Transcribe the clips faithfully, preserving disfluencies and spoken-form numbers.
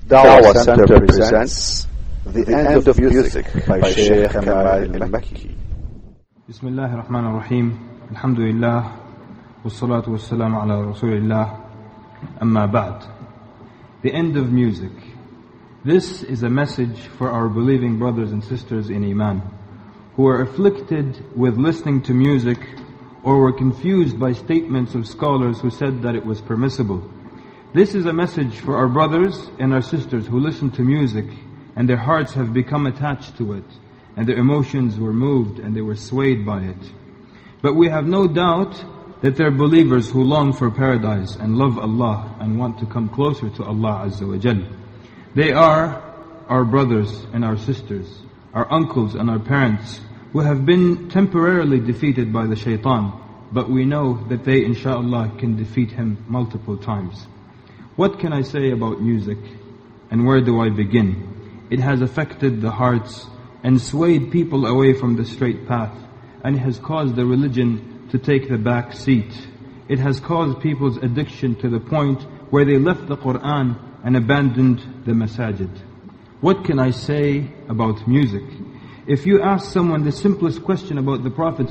Dawah Center presents The End of Music by Shaykh Kamal al-Makki. Bismillahir Rahmanir Rahim. Alhamdulillah. Wassalatu wassalamu ala Rasulillah. Amma ba'd. The end of music. This is a message for our believing brothers and sisters in Iman who are afflicted with listening to music or were confused by statements of scholars who said that it was permissible. This is a message for our brothers and our sisters who listen to music and their hearts have become attached to it and their emotions were moved and they were swayed by it. But we have no doubt that they are believers who long for paradise and love Allah and want to come closer to Allah Azza wa Jal. They are our brothers and our sisters, our uncles and our parents who have been temporarily defeated by the shaitan, but we know that they inshaAllah can defeat him multiple times. What can I say about music and where do I begin? It has affected the hearts and swayed people away from the straight path, and it has caused the religion to take the back seat. It has caused people's addiction to the point where they left the Quran and abandoned the masajid. What can I say about music? If you ask someone the simplest question about the Prophet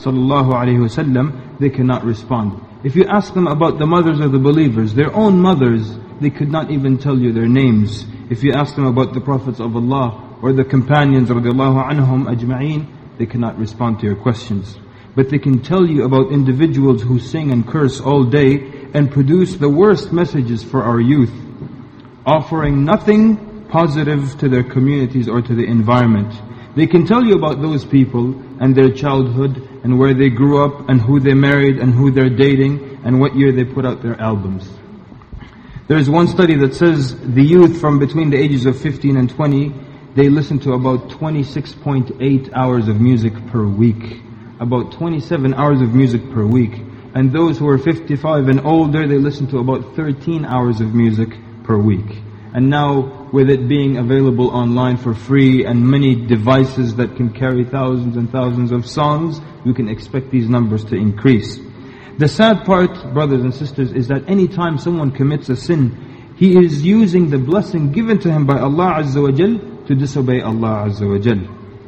ﷺ, they cannot respond. If you ask them about the mothers of the believers, their own mothers, they could not even tell you their names. If you ask them about the prophets of Allah or the companions radiallahu anhum ajma'een, they cannot respond to your questions. But they can tell you about individuals who sing and curse all day and produce the worst messages for our youth, offering nothing positive to their communities or to the environment. They can tell you about those people and their childhood and where they grew up and who they married and who they're dating and what year they put out their albums. There is one study that says the youth from between the ages of fifteen and twenty, they listen to about twenty-six point eight hours of music per week. About twenty-seven hours of music per week. And those who are fifty-five and older, they listen to about thirteen hours of music per week. And now, with it being available online for free and many devices that can carry thousands and thousands of songs, you can expect these numbers to increase. The sad part, brothers and sisters, is that any time someone commits a sin, he is using the blessing given to him by Allah Azza wa Jal to disobey Allah Azza wa Jal.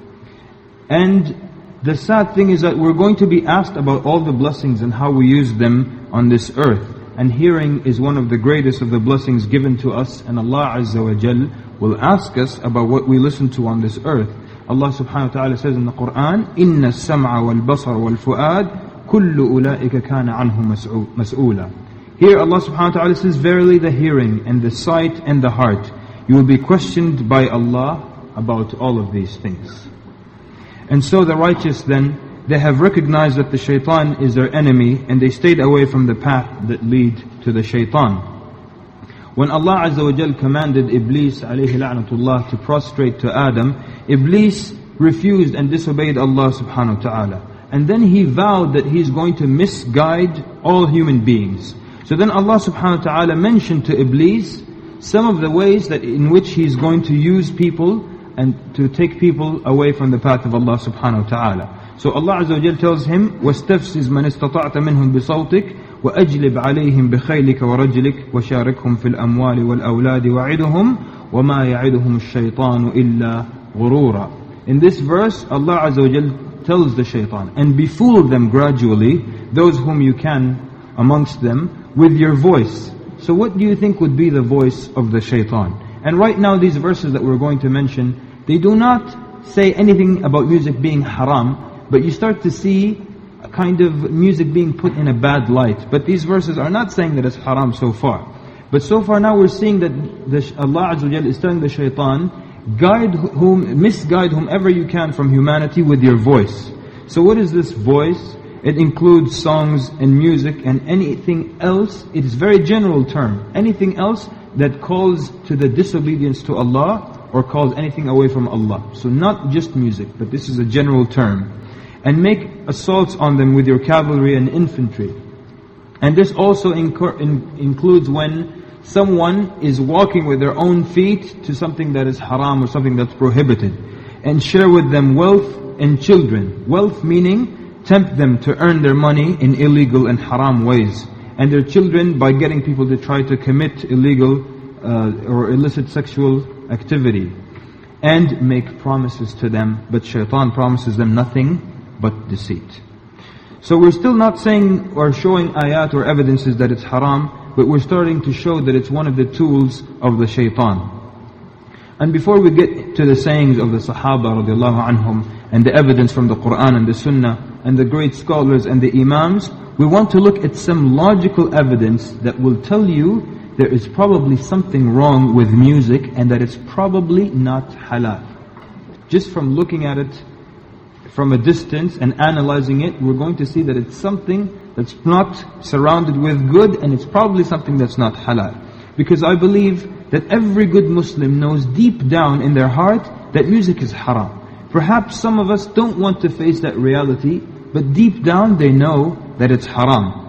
And the sad thing is that we're going to be asked about all the blessings and how we use them on this earth. And hearing is one of the greatest of the blessings given to us, and Allah Azza wa Jal will ask us about what we listen to on this earth. Allah subhanahu wa ta'ala says in the Quran, إِنَّ السَّمْعَ وَالْبَصَرَ وَالْفُؤَادِ كُلُّ أُولَٰئِكَ كَانَ عَنْهُ مَسْئُولًا. Here Allah subhanahu wa ta'ala says, verily the hearing and the sight and the heart, you will be questioned by Allah about all of these things. And so the righteous then, they have recognized that the shaitan is their enemy and they stayed away from the path that lead to the shaitan. When Allah Azza wa Jal commanded Iblis alayhi la'natullah to prostrate to Adam, Iblis refused and disobeyed Allah subhanahu wa ta'ala. And then he vowed that he's going to misguide all human beings. So then Allah subhanahu wa ta'ala mentioned to Iblis some of the ways that in which he's going to use people and to take people away from the path of Allah subhanahu wa ta'ala. So Allah Azza wa Jal tells him, وَاسْتَفْسِزْ مَنِ اسْتَطَعْتَ مِنْهُمْ بِصَوْتِكَ وَأَجْلِبْ عَلَيْهِمْ بِخَيْلِكَ وَرَجْلِكَ وَشَارِكْهُمْ فِي الْأَمْوَالِ وَالْأَوْلَادِ وَعِدُهُمْ وَمَا يَعِدُهُمُ الشَّيْطَانُ إِلَّا غُرُورًا. In this verse, Allah Azza wa Jal tells the shaitan, and befool them gradually, those whom you can amongst them, with your voice. So what do you think would be the voice of the shaitan? And right now these verses that we're going to mention, they do not say anything about music being haram, but you start to see a kind of music being put in a bad light. But these verses are not saying that it's haram so far. But so far now we're seeing that the, Allah Azza wa Jal is telling the shaitan, guide whom, misguide whomever you can from humanity with your voice. So what is this voice? It includes songs and music and anything else. It is a very general term. Anything else that calls to the disobedience to Allah or calls anything away from Allah. So not just music, but this is a general term. And make assaults on them with your cavalry and infantry. And this also inc- in, includes when someone is walking with their own feet to something that is haram or something that's prohibited. And share with them wealth and children. Wealth meaning tempt them to earn their money in illegal and haram ways. And their children by getting people to try to commit illegal uh, or illicit sexual activity, and make promises to them, but shaitan promises them nothing but deceit. So we're still not saying or showing ayat or evidences that it's haram, but we're starting to show that it's one of the tools of the shaitan. And before we get to the sayings of the Sahaba radiallahu anhum, and the evidence from the Quran and the Sunnah, and the great scholars and the Imams, we want to look at some logical evidence that will tell you there is probably something wrong with music and that it's probably not halal. Just from looking at it from a distance and analyzing it, we're going to see that it's something that's not surrounded with good, and it's probably something that's not halal. Because I believe that every good Muslim knows deep down in their heart that music is haram. Perhaps some of us don't want to face that reality, but deep down they know that it's haram.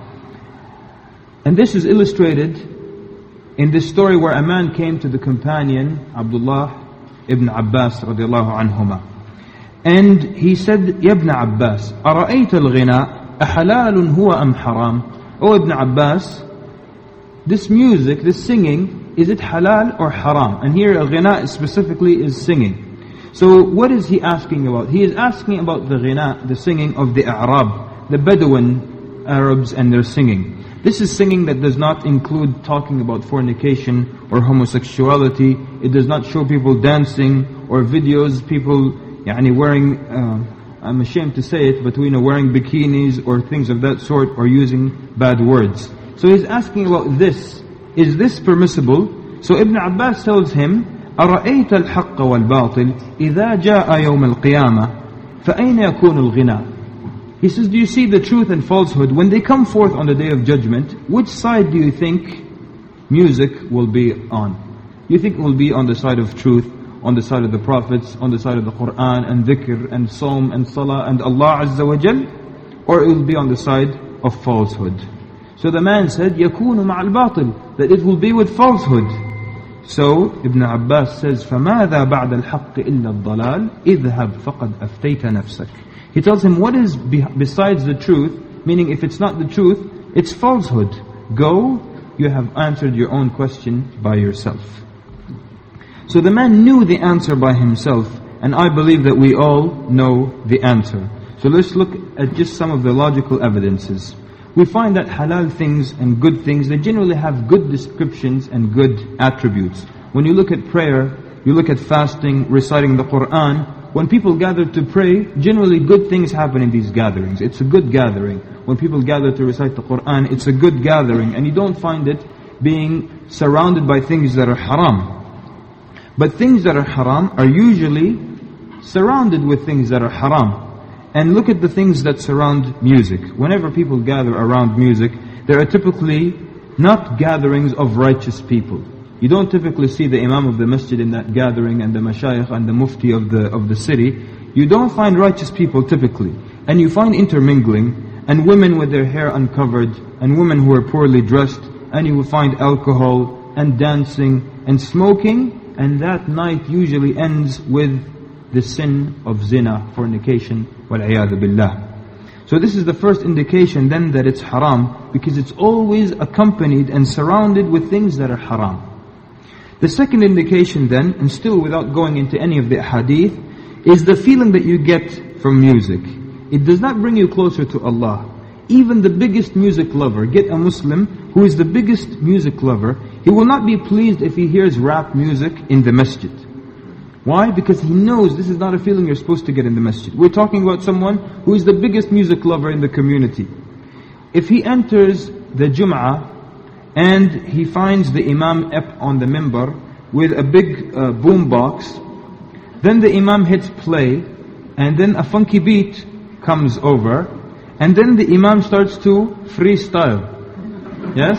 And this is illustrated in this story where a man came to the companion, Abdullah ibn Abbas radiallahu anhuma. And he said, Ya ibn Abbas, أَرَأَيْتَ الْغِنَاءَ أَحَلَالٌ هُوَ أَمْ حَرَامٌ? O Ibn Abbas, this music, this singing, is it halal or haram? And here al-ghina specifically is singing. So what is he asking about? He is asking about the ghina, the singing of the A'rab, the Bedouin Arabs and their singing. This is singing that does not include talking about fornication or homosexuality. It does not show people dancing or videos, people yani wearing, uh, I'm ashamed to say it, but we know wearing bikinis or things of that sort, or using bad words. So he's asking about this. Is this permissible? So Ibn Abbas tells him, أَرَأَيْتَ الْحَقَّ وَالْبَاطِلِ إِذَا جَاءَ يَوْمَ الْقِيَامَةِ فَأَيْنَ يَكُونُ الْغِنَى? He says, do you see the truth and falsehood? When they come forth on the day of judgment, which side do you think music will be on? You think it will be on the side of truth, on the side of the prophets, on the side of the Quran and dhikr and psalm and salah and Allah Azza wa Jal? Or it will be on the side of falsehood? So the man said, يَكُونُ مَعَ الْبَاطِلِ, that it will be with falsehood. So Ibn Abbas says, فَمَاذَا بَعْدَ الْحَقِّ إِلَّا الضَّلَالِ إِذْهَبْ فَقَدْ أَفْتَيْتَ نَفْسَكَ. He tells him, what is be- besides the truth? Meaning, if it's not the truth, it's falsehood. Go, you have answered your own question by yourself. So the man knew the answer by himself, and I believe that we all know the answer. So let's look at just some of the logical evidences. We find that halal things and good things, they generally have good descriptions and good attributes. When you look at prayer, you look at fasting, reciting the Quran, when people gather to pray, generally good things happen in these gatherings. It's a good gathering. When people gather to recite the Quran, it's a good gathering, and you don't find it being surrounded by things that are haram. But things that are haram are usually surrounded with things that are haram. And look at the things that surround music. Whenever people gather around music, there are typically not gatherings of righteous people. You don't typically see the imam of the masjid in that gathering, and the mashayikh and the mufti of the of the city. You don't find righteous people typically. And you find intermingling, and women with their hair uncovered, and women who are poorly dressed, and you will find alcohol, and dancing, and smoking, and that night usually ends with the sin of zina, fornication, wal-'iyadhu billah. So this is the first indication then that it's haram, because it's always accompanied and surrounded with things that are haram. The second indication then, and still without going into any of the hadith, is the feeling that you get from music. It does not bring you closer to Allah. Even the biggest music lover, get a Muslim who is the biggest music lover, he will not be pleased if he hears rap music in the masjid. Why? Because he knows this is not a feeling you're supposed to get in the masjid. We're talking about someone who is the biggest music lover in the community. If he enters the Jum'ah and he finds the Imam up on the mimbar with a big uh, boom box, then the Imam hits play, and then a funky beat comes over, and then the Imam starts to freestyle. Yes?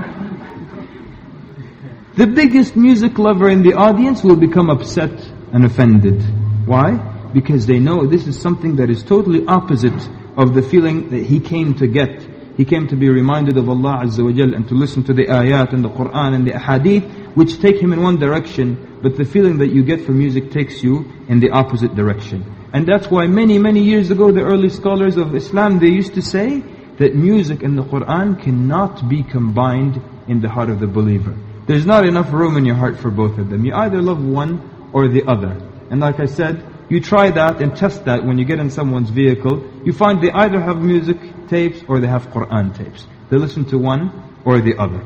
The biggest music lover in the audience will become upset and offended. Why? Because they know this is something that is totally opposite of the feeling that he came to get. He came to be reminded of Allah Azza wa Jal and to listen to the ayat and the Quran and the ahadith, which take him in one direction, but the feeling that you get from music takes you in the opposite direction. And that's why many, many years ago, the early scholars of Islam, they used to say that music and the Quran cannot be combined in the heart of the believer. there's not enough room in your heart for both of them. You either love one or the other. And like I said, you try that and test that when you get in someone's vehicle. You find they either have music tapes or they have Quran tapes. They listen to one or the other.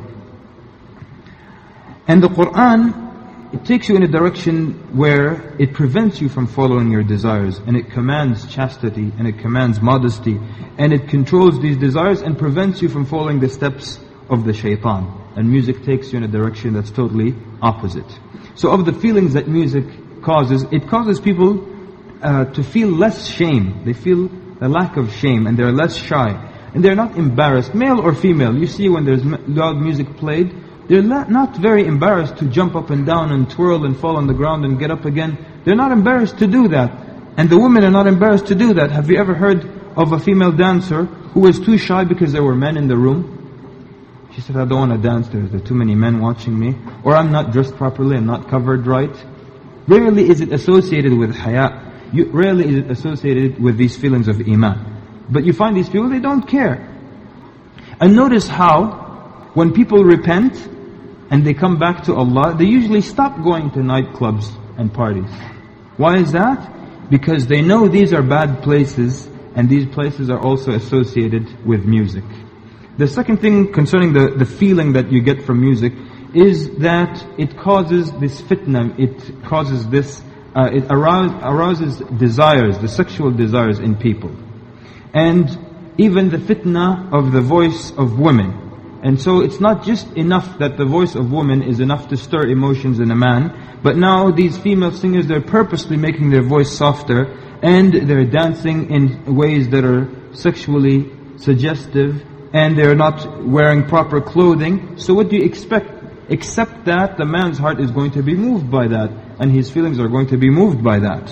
And the Quran, it takes you in a direction where it prevents you from following your desires, and it commands chastity, and it commands modesty, and it controls these desires and prevents you from following the steps of the shaitan. And music takes you in a direction that's totally opposite. So of the feelings that music causes, it causes people uh, to feel less shame. They feel a lack of shame, and they're less shy, and they're not embarrassed, male or female. You see when there's loud music played, they're not very embarrassed to jump up and down and twirl and fall on the ground and get up again. They're not embarrassed to do that. And the women are not embarrassed to do that. Have you ever heard of a female dancer who was too shy because there were men in the room? She said, I don't want to dance, there are too many men watching me. Or I'm not dressed properly, I'm not covered right. Rarely is it associated with haya. You, rarely is it associated with these feelings of iman. But you find these people, they don't care. And notice how, when people repent, and they come back to Allah, they usually stop going to nightclubs and parties. Why is that? Because they know these are bad places, and these places are also associated with music. The second thing concerning the, the feeling that you get from music is that it causes this fitna, it causes this, uh, it arouse, arouses desires, the sexual desires in people. And even the fitna of the voice of women. And so it's not just enough that the voice of woman is enough to stir emotions in a man, but now these female singers, they're purposely making their voice softer, and they're dancing in ways that are sexually suggestive, and they're not wearing proper clothing. So what do you expect? Except that the man's heart is going to be moved by that, and his feelings are going to be moved by that.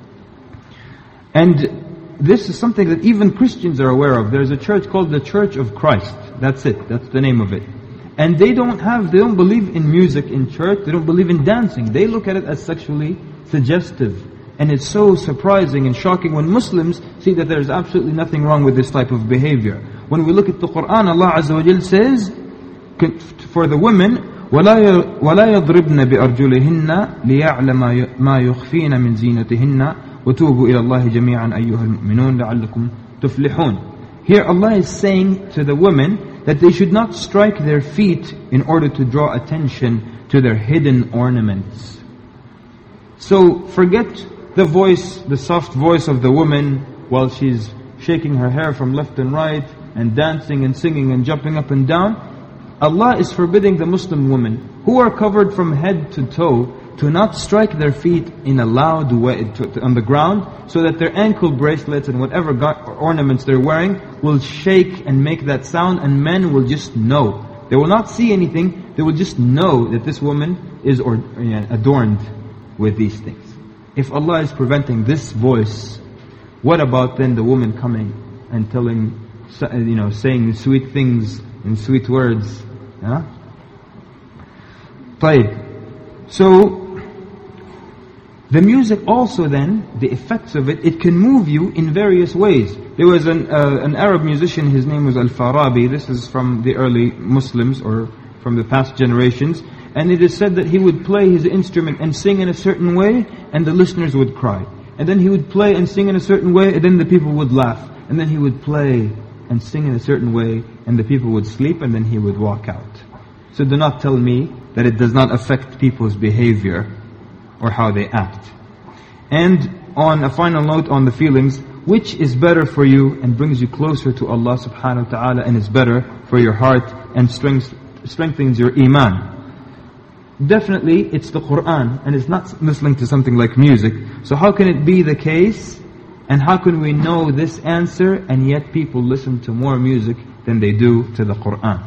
And this is something that even Christians are aware of. There's a church called the Church of Christ. That's it. That's the name of it. And they don't have, they don't believe in music in church. They don't believe in dancing. They look at it as sexually suggestive. And it's so surprising and shocking when Muslims see that there's absolutely nothing wrong with this type of behavior. When we look at the Quran, Allah Azza wa Jal says, for the women, وَلَا يَضْرِبْنَ بِأَرْجُلِهِنَّ لِيَعْلَمَ مَا يُخْفِينَ مِنْ زِينَتِهِنَّ وَتُوبُوا إِلَى اللَّهِ جَمِيعًا أَيُّهَا الْمُؤْمِنُونَ لَعَلَّكُمْ تُفْلِحُونَ. Here Allah is saying to the women that they should not strike their feet in order to draw attention to their hidden ornaments. So forget the voice, the soft voice of the woman while she's shaking her hair from left and right and dancing and singing and jumping up and down. Allah is forbidding the Muslim women who are covered from head to toe to not strike their feet in a loud way to, to, on the ground, so that their ankle bracelets and whatever ornaments they're wearing will shake and make that sound, and men will just know. They will not see anything, they will just know that this woman is or, uh, adorned with these things. If Allah is preventing this voice, what about then the woman coming and telling, you know, saying sweet things and sweet words? Yeah? طيب. So, the music also then, the effects of it, it can move you in various ways. There was an, uh, an Arab musician, his name was Al-Farabi. This is from the early Muslims or from the past generations. And it is said that he would play his instrument and sing in a certain way, and the listeners would cry. And then he would play and sing in a certain way, and then the people would laugh. And then he would play and sing in a certain way, and the people would sleep, and then he would walk out. So do not tell me that it does not affect people's behavior or how they act. And on a final note on the feelings, which is better for you and brings you closer to Allah subhanahu wa ta'ala and is better for your heart and strength, strengthens your iman? Definitely it's the Quran, and it's not listening to something like music. So how can it be the case, and how can we know this answer, and yet people listen to more music than they do to the Quran?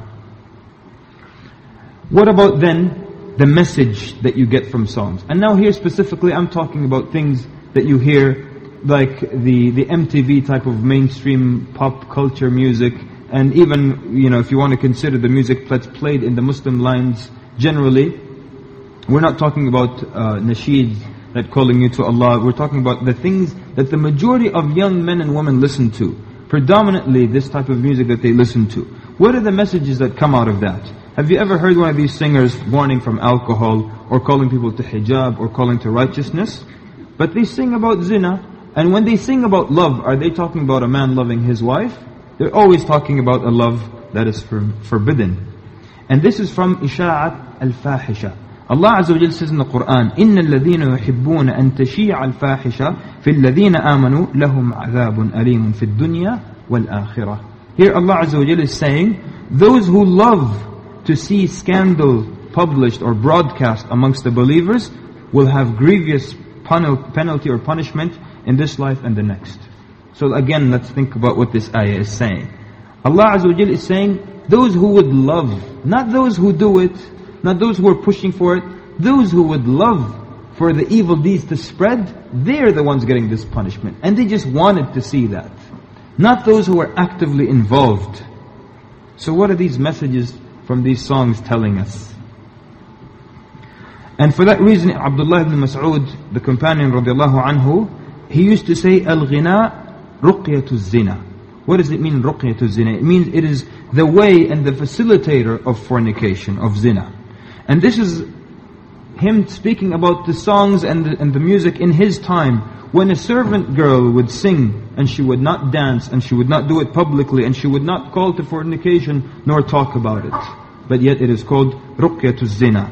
What about then the message that you get from songs? And now here specifically I'm talking about things that you hear, like the, the M T V type of mainstream pop culture music, and even, you know, if you want to consider the music that's played in the Muslim lands generally. We're not talking about uh, nasheeds that calling you to Allah. We're talking about the things that the majority of young men and women listen to. Predominantly this type of music that they listen to. What are the messages that come out of that? Have you ever heard one of these singers warning from alcohol, or calling people to hijab, or calling to righteousness? But they sing about zina. And when they sing about love, are they talking about a man loving his wife? They're always talking about a love that is for, forbidden. And this is from Isha'at al-Fahisha. Allah Azza wa Jalla says in the Quran, إِنَّ الَّذِينَ يُحِبُّونَ أَن تَشِيعَ الْفَاحِشَةَ فِي الَّذِينَ آمَنُوا لَهُمْ عَذَابٌ أَلِيمٌ فِي الدُّنْيَا وَالْآخِرَةِ. Here Allah Azza wa Jalla is saying, those who love to see scandal published or broadcast amongst the believers will have grievous penalty or punishment in this life and the next. So again, let's think about what this ayah is saying. Allah Azza wa Jalla is saying, those who would love, not those who do it, not those who are pushing for it, those who would love for the evil deeds to spread, they're the ones getting this punishment. And they just wanted to see that. Not those who are actively involved. So what are these messages from these songs telling us? And for that reason, Abdullah ibn Mas'ud, the companion radiallahu anhu, he used to say, Al-ghina ruqyatu zina. What does it mean, ruqyatu zina? It means it is the way and the facilitator of fornication, of zina. And this is him speaking about the songs and the, and the music in his time, when a servant girl would sing and she would not dance and she would not do it publicly and she would not call to fornication nor talk about it. But yet it is called ruqyatu zina.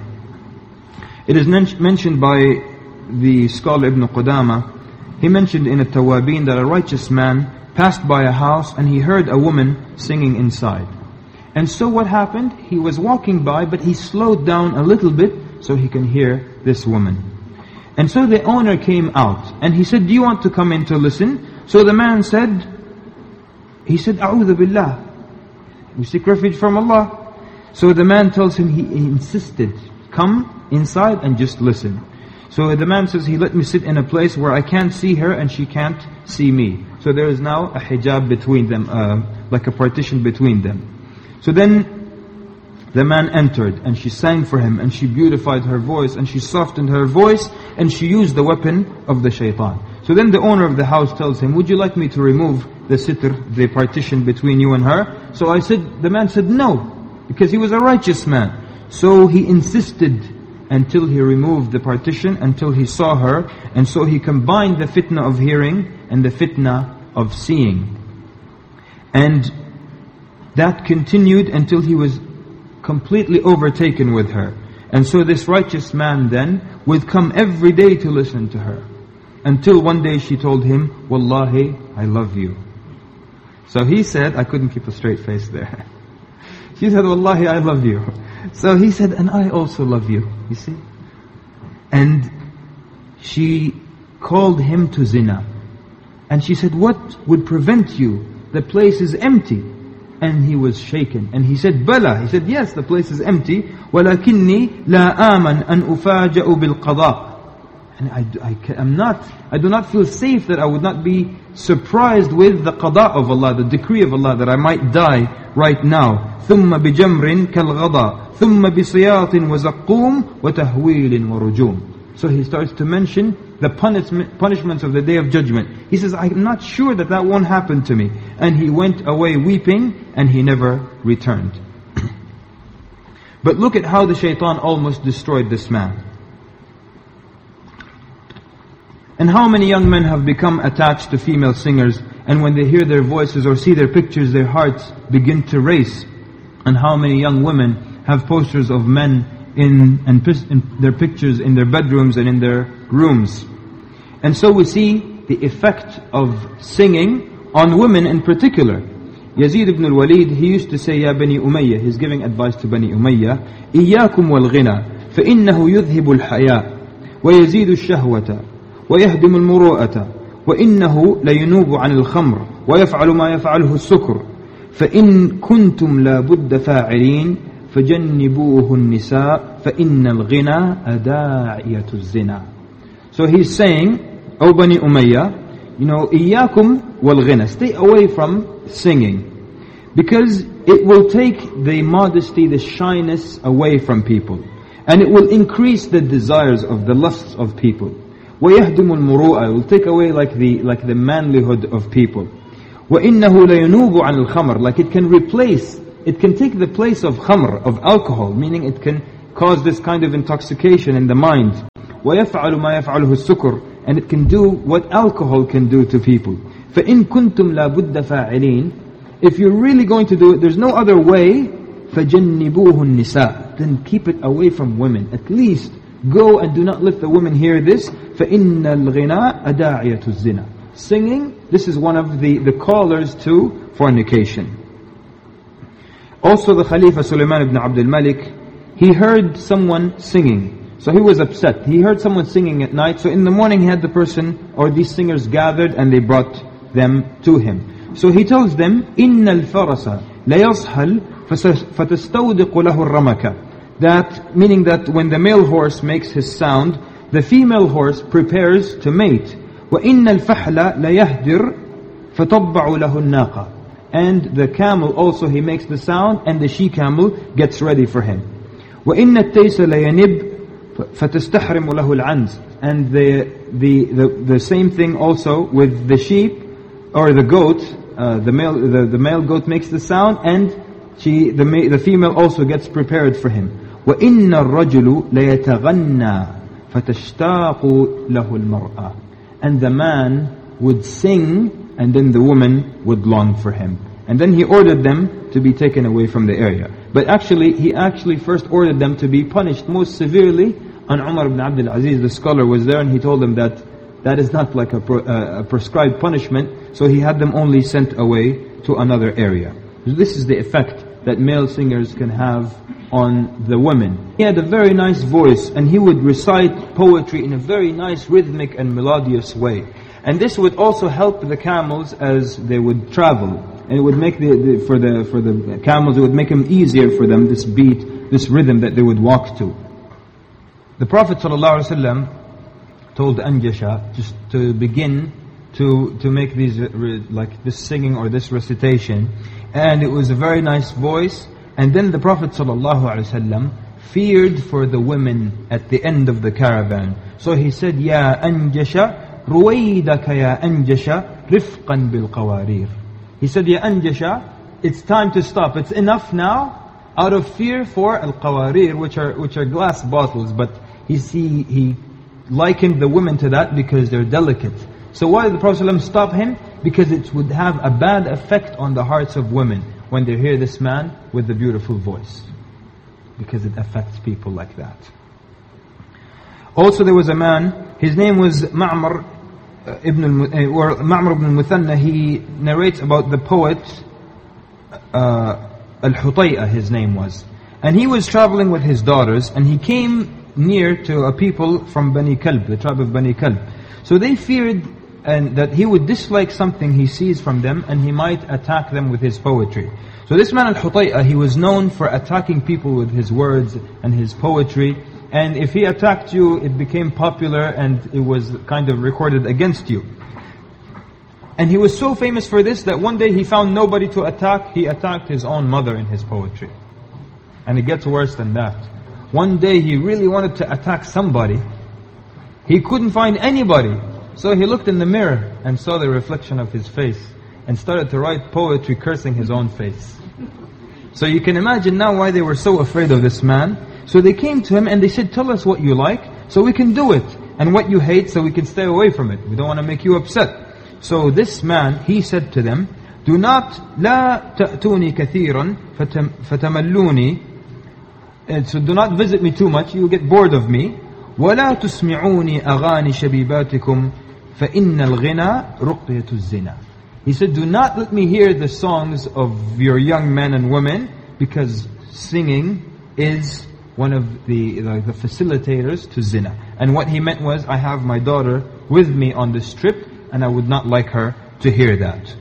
It is men- mentioned by the scholar Ibn Qudama. He mentioned in At-Tawabin that a righteous man passed by a house and he heard a woman singing inside. And so what happened? He was walking by, but he slowed down a little bit so he can hear this woman. And so the owner came out and he said, do you want to come in to listen? So the man said, he said, A'udhu billah. We seek refuge from Allah. So the man tells him, he, he insisted, come inside and just listen. So the man says, he let me sit in a place where I can't see her and she can't see me. So there is now a hijab between them, uh, like a partition between them. So then the man entered and she sang for him and she beautified her voice and she softened her voice and she used the weapon of the shaitan. So then the owner of the house tells him, would you like me to remove the sitr, the partition between you and her? So I said, the man said no, because he was a righteous man. So he insisted until he removed the partition, until he saw her, and so he combined the fitna of hearing and the fitna of seeing. And that continued until he was completely overtaken with her. And so this righteous man then would come every day to listen to her. Until one day she told him, Wallahi, I love you. So he said, I couldn't keep a straight face there. She said, Wallahi, I love you. So he said, and I also love you. You see? And she called him to zina. And she said, what would prevent you? The place is empty. And he was shaken. And he said, Bala. He said, yes, the place is empty. وَلَكِنِّي لَا آمَنْ أَنْ أُفَاجَأُ بِالْقَضَاءِ. And I, I, I'm not, I do not feel safe that I would not be surprised with the qada of Allah, the decree of Allah, that I might die right now. ثُمَّ بِجَمْرٍ كَالْغَضَى ثُمَّ بِصِيَاطٍ وَزَقُّومٍ وَتَهْوِيلٍ وَرُجُومٍ. So he starts to mention the punishment, punishments of the Day of Judgment. He says, I'm not sure that that won't happen to me. And he went away weeping and he never returned. But look at how the shaitan almost destroyed this man. And how many young men have become attached to female singers, and when they hear their voices or see their pictures, their hearts begin to race. And how many young women have posters of men in, and in their pictures in their bedrooms and in their rooms. And so we see the effect of singing on women in particular. Yazid ibn al-Walid, he used to say, Ya Bani Umayyah, he's giving advice to Bani Umayyah, إِيَّاكُمْ وَالْغِنَى فَإِنَّهُ يُذْهِبُ الْحَيَاءَ وَيَزِيدُ الشَّهْوَةَ ويهدم المروءة وإنه لينوب عن الخمر ويفعل ما يفعله السكر فإن كنتم لا بد فاعلين فجنبوه النساء فإن الغنى أداعية الزنا. So he's saying, O Bani Umayyah, you know, إياكم والغنى, stay away from singing, because it will take the modesty, the shyness away from people, and it will increase the desires of the lusts of people. وَيَهْدِمُ الْمُرُوءَةِ, will take away like the like the manlyhood of people. وَإِنَّهُ لَيَنُوبُ عَنِ الْخَمْرِ, like it can replace it can take the place of khamr, of alcohol, meaning it can cause this kind of intoxication in the mind. وَيَفْعَلُ مَا يَفْعَلُهُ السُّكُرُ, and it can do what alcohol can do to people. فَإِن كُنْتُمْ لَا بُدَّ فَاعِلِينَ, if you're really going to do it, there's no other way, فَجَنِّبُوهُ النِّسَاء, then keep it away from women. At least go and do not let the women hear this. فَإِنَّ الْغِنَاءَ أَدَاعِيَةُ الزِّنَا, singing, this is one of the, the callers to fornication. Also the Khalifa Sulaiman ibn Abdul Malik, he heard someone singing. So he was upset. He heard someone singing at night. So in the morning he had the person or these singers gathered and they brought them to him. So he tells them, إِنَّ الْفَرَسَ لَيَصْحَلْ فَتَسْتَوْدِقُ لَهُ الرَّمَكَ, that meaning that when the male horse makes his sound, the female horse prepares to mate. وَإِنَّ الْفَحْلَ لَيَهْدِرْ فَتَطْبَعُ لَهُ النَّاقَةِ, and the camel also, he makes the sound and the she-camel gets ready for him. وَإِنَّ التَّيْسَ لَيَنِبْ فَتَسْتَحْرِمُ لَهُ الْعَنْزِ, and the, the, the, the same thing also with the sheep or the goat. Uh, the male the, the male goat makes the sound and she the, the female also gets prepared for him. وَإِنَّ الرَّجُلُ لَيَتَغَنَّى فَتَشْتَاقُ لَهُ الْمَرْأَةِ, and the man would sing and then the woman would long for him. And then he ordered them to be taken away from the area. But actually, he actually first ordered them to be punished most severely. And Umar ibn Abdul Aziz, the scholar, was there and he told them that that is not like a, pro, uh, a prescribed punishment. So he had them only sent away to another area. So this is the effect that male singers can have on the women. He had a very nice voice and he would recite poetry in a very nice rhythmic and melodious way. And this would also help the camels as they would travel. And it would make the, the for the for the camels, it would make them easier for them, this beat, this rhythm that they would walk to. The Prophet ﷺ told Anjasha just to begin to to make these like this singing or this recitation, and it was a very nice voice. And then the Prophet ﷺ feared for the women at the end of the caravan, so he said, "Ya Anjasha, ruwaydaka ya Anjasha, rifqan bil qawarir." He said, Ya Anjasha, it's time to stop. It's enough now, out of fear for al-qawarir, which are which are glass bottles. But he he, he likened the women to that because they're delicate. So why did the Prophet ﷺ stop him? Because it would have a bad effect on the hearts of women when they hear this man with the beautiful voice. Because it affects people like that. Also there was a man, his name was Ma'mar Uh, Ibn al- or Ma'mar ibn al-Muthanna. He narrates about the poet uh, Al-Hutay'a, his name was, and he was traveling with his daughters and he came near to a people from Bani Kalb, the tribe of Bani Kalb. So they feared and that he would dislike something he sees from them and he might attack them with his poetry. So this man Al-Hutay'a, he was known for attacking people with his words and his poetry. And if he attacked you, it became popular and it was kind of recorded against you. And he was so famous for this that one day he found nobody to attack. He attacked his own mother in his poetry. And it gets worse than that. One day he really wanted to attack somebody. He couldn't find anybody. So he looked in the mirror and saw the reflection of his face and started to write poetry cursing his own face. So you can imagine now why they were so afraid of this man. So they came to him and they said, tell us what you like so we can do it, and what you hate so we can stay away from it. We don't want to make you upset. So this man, he said to them, do not, لا تأتوني كثيرا فتملوني, so do not visit me too much, you will get bored of me. ولا تسمعوني أغاني شبيباتكم فإن الغنى رقية الزنا. He said, do not let me hear the songs of your young men and women, because singing is one of the, like, the facilitators to zina. And what he meant was, I have my daughter with me on this trip and I would not like her to hear that.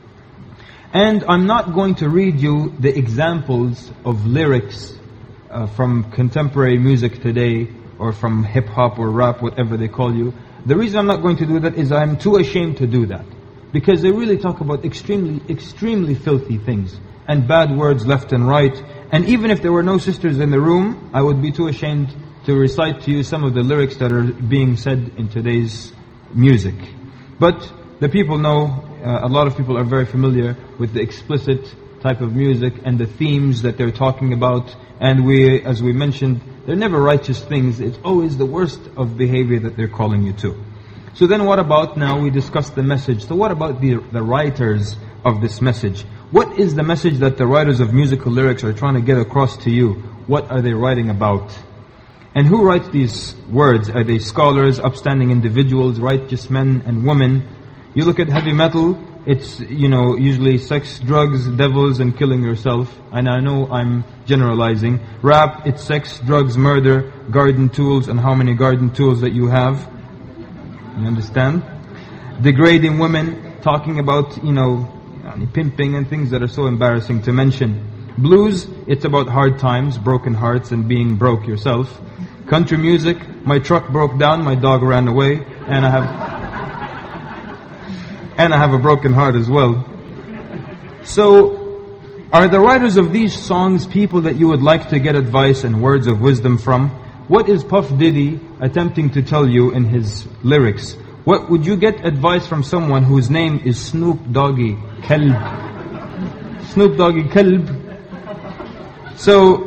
And I'm not going to read you the examples of lyrics uh, from contemporary music today, or from hip-hop or rap, whatever they call you. The reason I'm not going to do that is I'm too ashamed to do that. Because they really talk about extremely, extremely filthy things and bad words left and right. And even if there were no sisters in the room, I would be too ashamed to recite to you some of the lyrics that are being said in today's music. But the people know, uh, a lot of people are very familiar with the explicit type of music and the themes that they're talking about. And we, as we mentioned, they're never righteous things. It's always the worst of behavior that they're calling you to. So then what about now we discussed the message. So what about the, the writers of this message? What is the message that the writers of musical lyrics are trying to get across to you? What are they writing about? And who writes these words? Are they scholars, upstanding individuals, righteous men and women? You look at heavy metal, it's, you know, usually sex, drugs, devils, and killing yourself. And I know I'm generalizing. Rap, it's sex, drugs, murder, garden tools, and how many garden tools that you have. You understand? Degrading women, talking about, you know, pimping and things that are so embarrassing to mention. Blues, it's about hard times, broken hearts, and being broke yourself. Country music, my truck broke down, my dog ran away, and I have and I have a broken heart as well. So, are the writers of these songs people that you would like to get advice and words of wisdom from? What is Puff Diddy attempting to tell you in his lyrics? What would you get advice from someone whose name is Snoop Doggy Kalb? Snoop Doggy Kalb. So,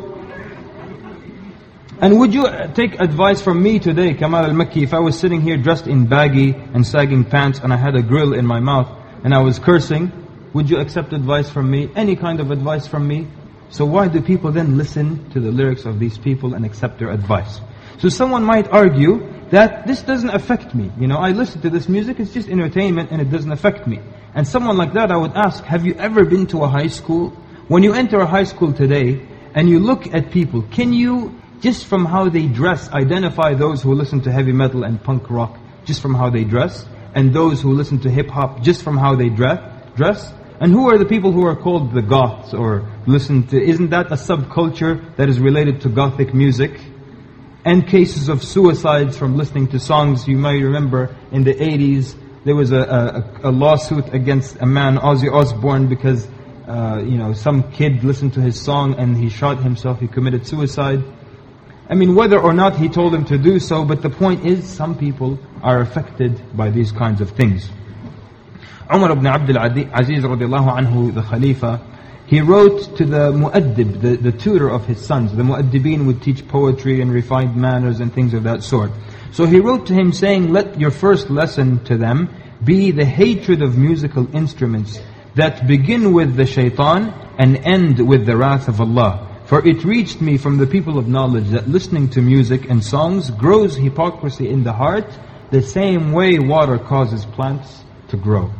and would you take advice from me today, Kamal al-Makki, if I was sitting here dressed in baggy and sagging pants and I had a grill in my mouth and I was cursing, would you accept advice from me? Any kind of advice from me? So why do people then listen to the lyrics of these people and accept their advice? So someone might argue that this doesn't affect me. You know, I listen to this music, it's just entertainment and it doesn't affect me. And someone like that I would ask, have you ever been to a high school? When you enter a high school today and you look at people, can you, just from how they dress, identify those who listen to heavy metal and punk rock just from how they dress, and those who listen to hip hop just from how they dress? Dress? And who are the people who are called the goths or listen to, isn't that a subculture that is related to gothic music? And cases of suicides from listening to songs. You may remember in the eighties there was a, a, a lawsuit against a man, Ozzy Osbourne, because uh, you know, some kid listened to his song and he shot himself, he committed suicide. I mean, whether or not he told him to do so, but the point is, some people are affected by these kinds of things. Umar ibn Abdul Aziz radiallahu anhu, the Khalifa, he wrote to the mu'addib, the, the tutor of his sons. The mu'addibeen would teach poetry and refined manners and things of that sort. So he wrote to him saying, let your first lesson to them be the hatred of musical instruments that begin with the shaitan and end with the wrath of Allah. For it reached me from the people of knowledge that listening to music and songs grows hypocrisy in the heart, the same way water causes plants to grow.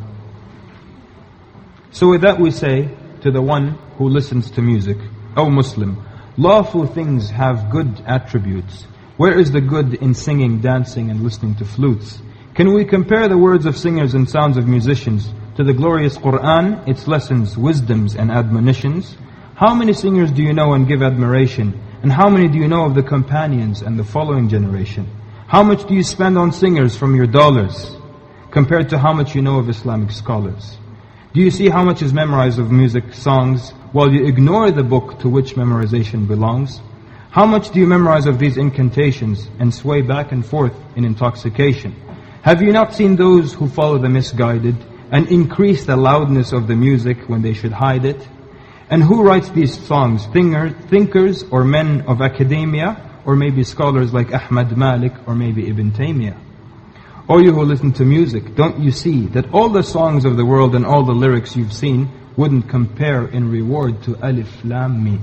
So with that we say to the one who listens to music, O Muslim, lawful things have good attributes. Where is the good in singing, dancing, and listening to flutes? Can we compare the words of singers and sounds of musicians to the glorious Qur'an, its lessons, wisdoms, and admonitions? How many singers do you know and give admiration? And how many do you know of the companions and the following generation? How much do you spend on singers from your dollars compared to how much you know of Islamic scholars? Do you see how much is memorized of music, songs, while you ignore the book to which memorization belongs? How much do you memorize of these incantations and sway back and forth in intoxication? Have you not seen those who follow the misguided and increase the loudness of the music when they should hide it? And who writes these songs? Thinkers, thinkers or men of academia, or maybe scholars like Ahmad Malik or maybe Ibn Taymiyyah? O you who listen to music, don't you see that all the songs of the world and all the lyrics you've seen wouldn't compare in reward to Alif Lam Mim?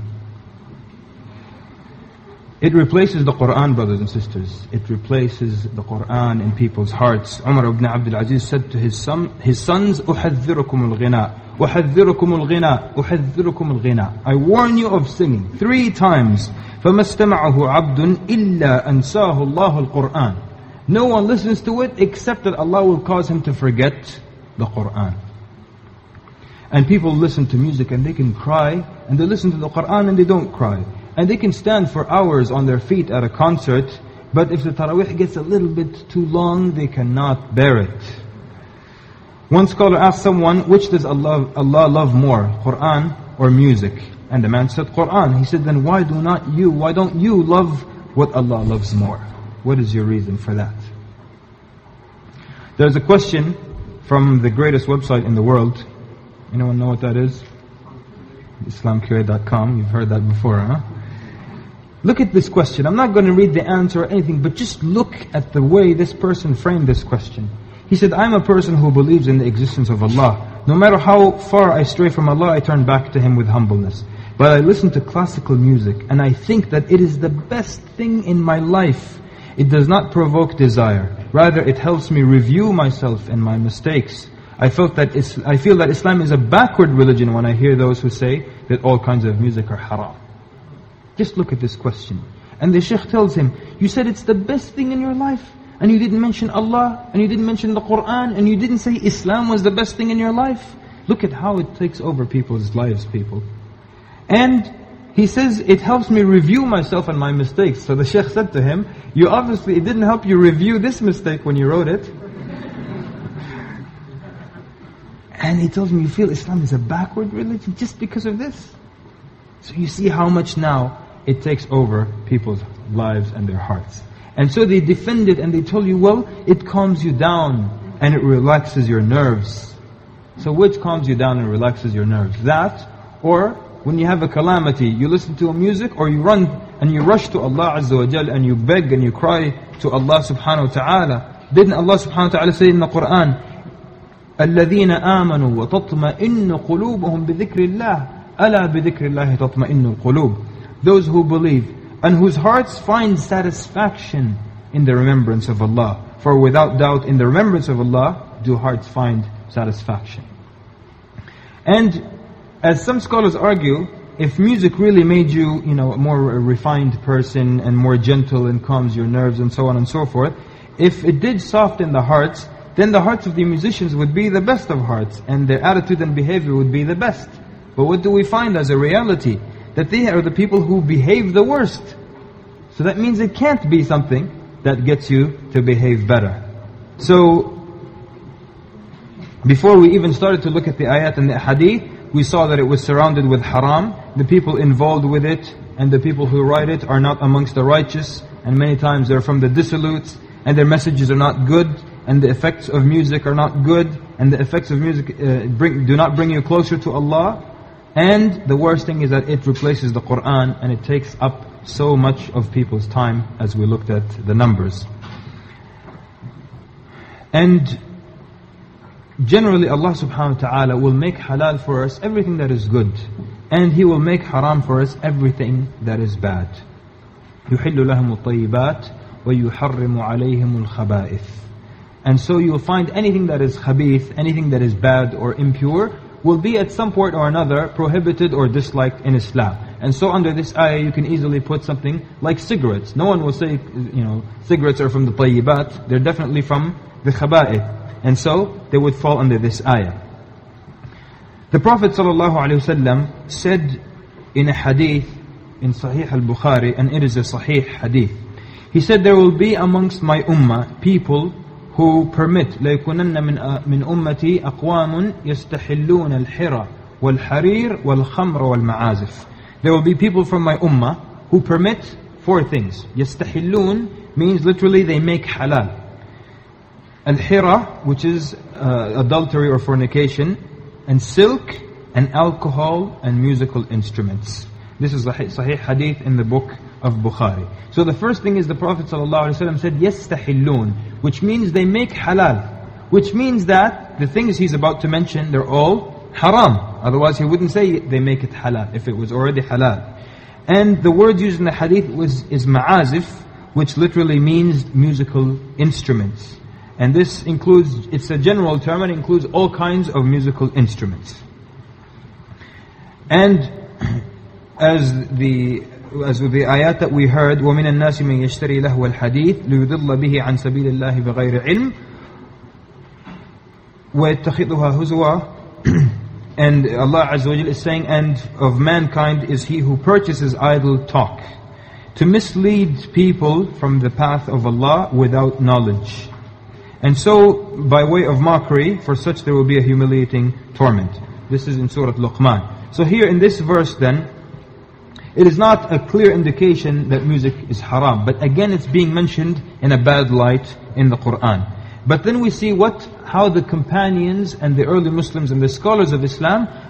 It replaces the Qur'an, brothers and sisters. It replaces the Qur'an in people's hearts. Umar ibn Abdul Aziz said to his son, his sons, أُحَذِّرُكُمُ الْغِنَاءِ أُحَذِّرُكُمُ الْغِنَاءِ أُحَذِّرُكُمُ الْغِنَاءِ I warn you of singing three times. فَمَا اسْتَمَعَهُ عَبْدٌ إِلَّا أَنْسَاهُ اللَّهُ الْقُرْآنِ No one listens to it except that Allah will cause him to forget the Qur'an. And people listen to music and they can cry, and they listen to the Qur'an and they don't cry. And they can stand for hours on their feet at a concert, but if the Taraweeh gets a little bit too long, they cannot bear it. One scholar asked someone, which does Allah, Allah love more, Qur'an or music? And the man said, Qur'an. He said, then why do not you, why don't you love what Allah loves more? What is your reason for that? There's a question from the greatest website in the world. Anyone know what that is? islam q a dot com. You've heard that before, huh? Look at this question. I'm not going to read the answer or anything, but just look at the way this person framed this question. He said, I'm a person who believes in the existence of Allah. No matter how far I stray from Allah, I turn back to Him with humbleness. But I listen to classical music, and I think that it is the best thing in my life. It does not provoke desire. Rather, it helps me review myself and my mistakes. I felt that is, I feel that Islam is a backward religion when I hear those who say that all kinds of music are haram. Just look at this question. And the Shaykh tells him, you said it's the best thing in your life, and you didn't mention Allah, and you didn't mention the Quran, and you didn't say Islam was the best thing in your life. Look at how it takes over people's lives, people. And he says, it helps me review myself and my mistakes. So the Shaykh said to him, you obviously, it didn't help you review this mistake when you wrote it. And he tells me, you feel Islam is a backward religion just because of this? So you see how much now it takes over people's lives and their hearts. And so they defend it and they told you, well, it calms you down and it relaxes your nerves. So which calms you down and relaxes your nerves? That, or when you have a calamity, you listen to a music, or you run and you rush to Allah Azza wa Jal and you beg and you cry to Allah subhanahu wa ta'ala. Didn't Allah subhanahu wa ta'ala say in the Quran, الَّذِينَ آمَنُوا وَتَطْمَئِنُّ قُلُوبُهُمْ بِذِكْرِ اللَّهِ أَلَا بِذِكْرِ اللَّهِ تَطْمَئِنُّ الْقُلُوبِ. Those who believe and whose hearts find satisfaction in the remembrance of Allah. For without doubt in the remembrance of Allah do hearts find satisfaction. And as some scholars argue, if music really made you, you know, a more refined person and more gentle and calms your nerves and so on and so forth, if it did soften the hearts, then the hearts of the musicians would be the best of hearts and their attitude and behavior would be the best. But what do we find as a reality? That they are the people who behave the worst. So that means it can't be something that gets you to behave better. So, before we even started to look at the ayat and the hadith, we saw that it was surrounded with haram. The people involved with it and the people who write it are not amongst the righteous. And many times they're from the dissolutes. And their messages are not good. And the effects of music are not good. And the effects of music uh, bring, do not bring you closer to Allah. And the worst thing is that it replaces the Quran and it takes up so much of people's time, as we looked at the numbers. And generally Allah subhanahu wa ta'ala will make halal for us everything that is good. And He will make haram for us everything that is bad. يُحِلُّ لَهُمُ الطَّيِّبَاتِ وَيُحَرِّمُ عَلَيْهِمُ الْخَبَائِثِ. And so you will find anything that is khabith, anything that is bad or impure, will be at some point or another prohibited or disliked in Islam. And so under this ayah you can easily put something like cigarettes. No one will say, you know, cigarettes are from the tayyibat. They're definitely from the khaba'ith. And so they would fall under this ayah. The Prophet ﷺ said in a hadith in Sahih al-Bukhari, and it is a Sahih hadith. He said, there will be amongst my ummah people who permit لَيْكُنَنَّ مِنْ مِنْ أُمَّتِي أَقْوَامٌ يَسْتَحِلُّونَ الْحِرَى وَالْحَرِيرَ وَالْخَمْرَ وَالْمَعَازِفِ. There will be people from my ummah who permit four things. يَسْتَحِلُّونَ means literally they make halal. Al-hira, which is uh, adultery or fornication, and silk, and alcohol, and musical instruments. This is the Sahih hadith in the book of Bukhari. So the first thing is the Prophet ﷺ said, يَسْتَحِلُّونَ, which means they make halal. Which means that the things he's about to mention, they're all haram. Otherwise he wouldn't say they make it halal, if it was already halal. And the word used in the hadith was, is ma'azif, which literally means musical instruments. And this includes, it's a general term, and it includes all kinds of musical instruments. And as the as with the ayat that we heard, وَمِنَ النَّاسِ مَنْ يَشْتَرِي لَهْوَ الْحَدِيثِ لِيُضِلَّ بِهِ عَنْ سَبِيلِ اللَّهِ بِغَيْرِ عِلْمٍ وَيَتَّخِذُهَا هُزُوًا. And Allah Azza wa Jalla is saying, and of mankind is he who purchases idle talk, to mislead people from the path of Allah without knowledge. And so, by way of mockery, for such there will be a humiliating torment. This is in Surah Luqman. So here in this verse then, it is not a clear indication that music is haram. But again, it's being mentioned in a bad light in the Quran. But then we see what, how the companions and the early Muslims and the scholars of Islam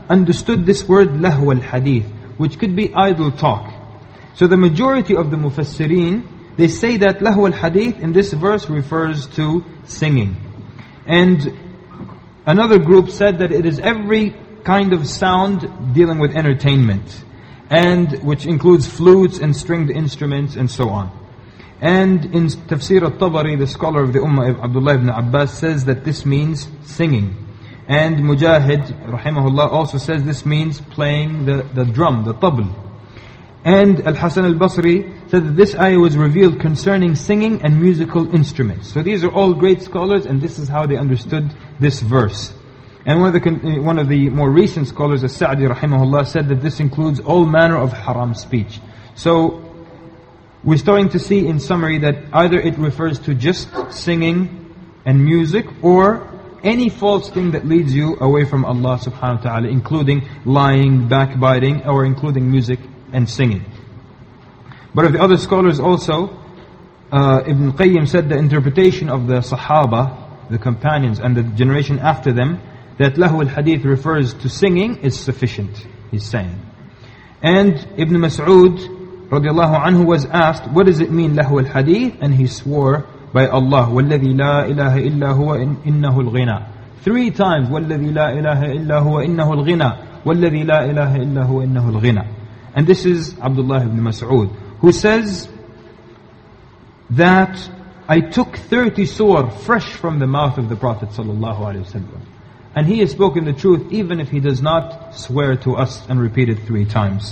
understood this word lahw al-hadith, which could be idle talk. So the majority of the mufassirin, they say that lahw al-hadith in this verse refers to singing. And another group said that it is every kind of sound dealing with entertainment, and which includes flutes and stringed instruments and so on. And in Tafsir al-Tabari, the scholar of the Ummah, Abdullah ibn Abbas, says that this means singing. And Mujahid, rahimahullah, also says this means playing the, the drum, the tabl. And Al-Hasan al-Basri said that this ayah was revealed concerning singing and musical instruments. So these are all great scholars, and this is how they understood this verse. And one of the, one of the more recent scholars, As-Sa'di rahimahullah, said that this includes all manner of haram speech. So we're starting to see in summary that either it refers to just singing and music, or any false thing that leads you away from Allah subhanahu wa ta'ala, including lying, backbiting, or including music and singing. But of the other scholars also, uh, Ibn Qayyim said the interpretation of the Sahaba, the companions and the generation after them, that lahw al-hadith refers to singing is sufficient, he's saying. And Ibn Mas'ud radiallahu anhu was asked, what does it mean lahw al-hadith? And he swore by Allah, وَالَّذِي لَا إِلَهَ إِلَّا هُوَ إِنَّهُ الْغِنَى. Three times, وَالَّذِي لَا إِلَهَ إِلَّا هُوَ إِنَّهُ الْغِنَى وَالَّذِي لَا إِلَهَ إِلَّا هُوَ إِنَّهُ الْغِنَى. And this is Abdullah ibn Mas'ud, who says that I took thirty surah fresh from the mouth of the Prophet sallallahu alaihi wasallam. And he has spoken the truth even if he does not swear to us and repeat it three times.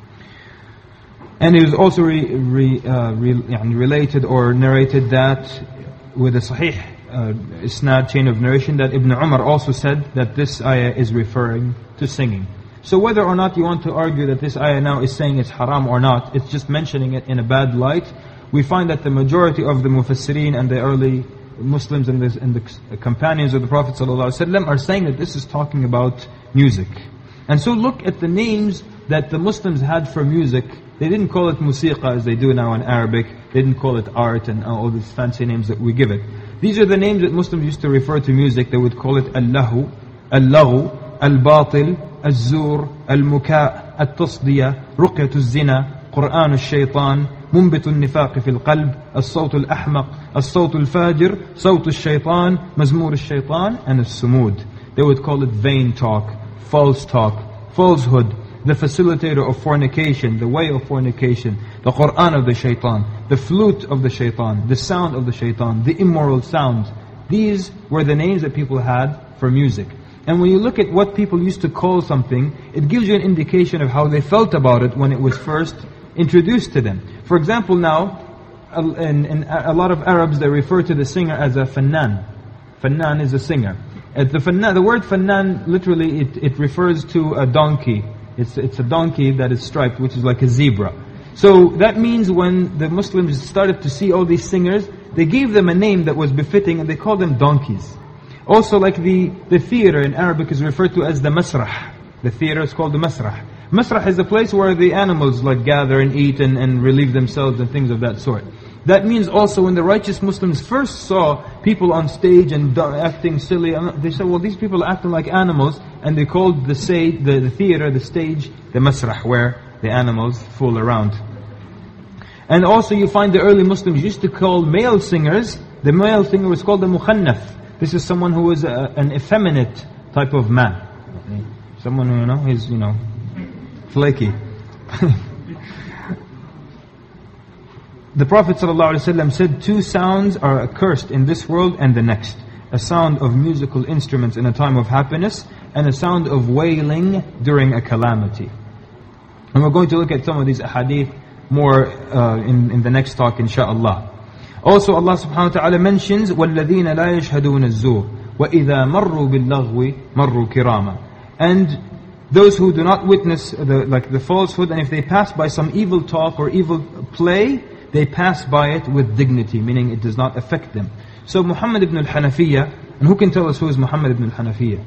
And it was also re, re, uh, re, يعني related or narrated that with a sahih uh, isnad chain of narration, that Ibn Umar also said that this ayah is referring to singing. So whether or not you want to argue that this ayah now is saying it's haram or not, it's just mentioning it in a bad light, we find that the majority of the mufassirin and the early Muslims and the, and the companions of the Prophet ﷺ are saying that this is talking about music. And so look at the names that the Muslims had for music. They didn't call it musiqa as they do now in Arabic. They didn't call it art and all these fancy names that we give it. These are the names that Muslims used to refer to music. They would call it al-lahu, al-laghu, al-batil, al-zur, al-muka', al-tasdiya, ruqyatu al-zina, Qur'an al-shaytan, منبت النفاق في القلب, الصوت الأحمق, الصوت الفاجر, صوت الشيطان, مزمور الشيطان, and السمود. They would call it vain talk, false talk, falsehood, the facilitator of fornication, the way of fornication, the Qur'an of the shaitan, the flute of the shaitan, the sound of the shaitan, the immoral sound. These were the names that people had for music. And when you look at what people used to call something, it gives you an indication of how they felt about it when it was first introduced to them. For example, now, in, in a lot of Arabs, they refer to the singer as a fannan. Fannan is a singer. At the, fannan, the word fannan, literally, it, it refers to a donkey. It's, it's a donkey that is striped, which is like a zebra. So that means when the Muslims started to see all these singers, they gave them a name that was befitting, and they called them donkeys. Also, like the, the theater in Arabic is referred to as the masrah. The theater is called the masrah. Masrah is a place where the animals like gather and eat and, and relieve themselves and things of that sort. That means also when the righteous Muslims first saw people on stage and acting silly, they said, well, these people are acting like animals, and they called the, say, the, the theater, the stage, the masrah, where the animals fool around. And also you find the early Muslims used to call male singers, the male singer was called the mukhannaf. This is someone who is a, an effeminate type of man. Someone who, you know, is, you know, flaky. The Prophet ﷺ said, two sounds are accursed in this world and the next. A sound of musical instruments in a time of happiness, and a sound of wailing during a calamity. And we're going to look at some of these ahadith more uh, in, in the next talk, inshaAllah. Also Allah subhanahu wa ta'ala mentions, وَالَّذِينَ لَا يَشْهَدُونَ الزُّورِ وَإِذَا مَرُّوا بِاللَّغْوِ مَرُّوا كِرَامًا. And those who do not witness the, like the falsehood, and if they pass by some evil talk or evil play, they pass by it with dignity, meaning it does not affect them. So Muhammad ibn al-Hanafiyyah, and who can tell us who is Muhammad ibn al-Hanafiyyah?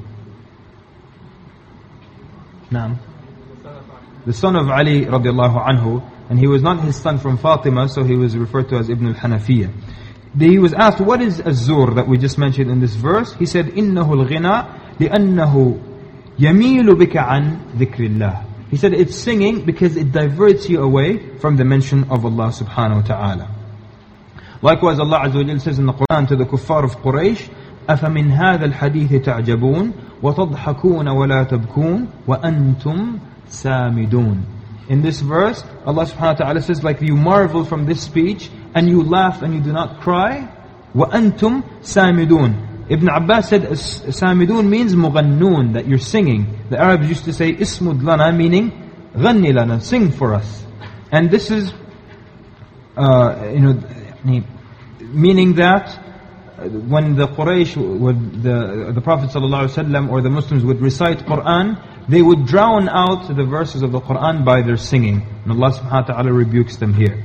Naam. The son of Ali radiallahu anhu, and he was not his son from Fatima, so he was referred to as Ibn al-Hanafiyyah. He was asked, what is az-zur that we just mentioned in this verse? He said, إِنَّهُ الْغِنَى لِأَنَّهُ يَمِيلُ بِكَ عَنْ ذِكْرِ اللَّهِ. He said it's singing because it diverts you away from the mention of Allah subhanahu wa ta'ala. Likewise, Allah Azza wa Jalla says in the Quran to the kuffar of Quraysh, أَفَمِنْ هَذَا الْحَدِيثِ تَعْجَبُونَ وَتَضْحَكُونَ وَلَا تَبْكُونَ وَأَنْتُمْ سَامِدُونَ. In this verse, Allah subhanahu wa ta'ala says, like you marvel from this speech, and you laugh and you do not cry, وَأَنْتُمْ سَامِدُونَ. Ibn Abbas said, Samidun means mughannun, that you're singing. The Arabs used to say, Ismud lana, meaning, ghanni lana, sing for us. And this is, uh, you know, meaning that when the Quraysh, would, the, the Prophet ﷺ or the Muslims would recite Quran, they would drown out the verses of the Quran by their singing. And Allah subhanahu wa ta'ala rebukes them here.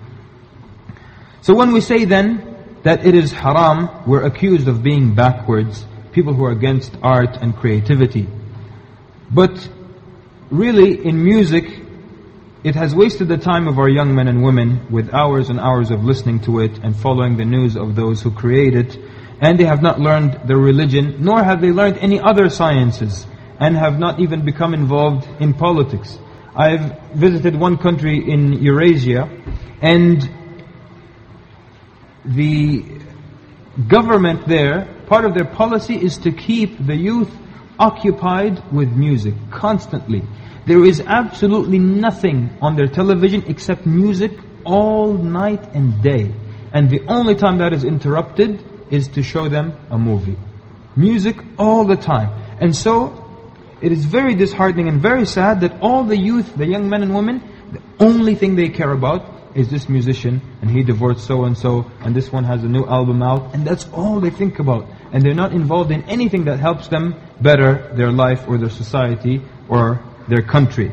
So when we say then, that it is haram, we're accused of being backwards, people who are against art and creativity. But really, in music, it has wasted the time of our young men and women with hours and hours of listening to it and following the news of those who create it, and they have not learned their religion, nor have they learned any other sciences, and have not even become involved in politics. I've visited one country in Eurasia, and the government there, part of their policy is to keep the youth occupied with music constantly. There is absolutely nothing on their television except music all night and day. And the only time that is interrupted is to show them a movie. Music all the time. And so, it is very disheartening and very sad that all the youth, the young men and women, the only thing they care about is this musician, and he divorced so-and-so, and this one has a new album out, and that's all they think about. And they're not involved in anything that helps them better their life or their society or their country.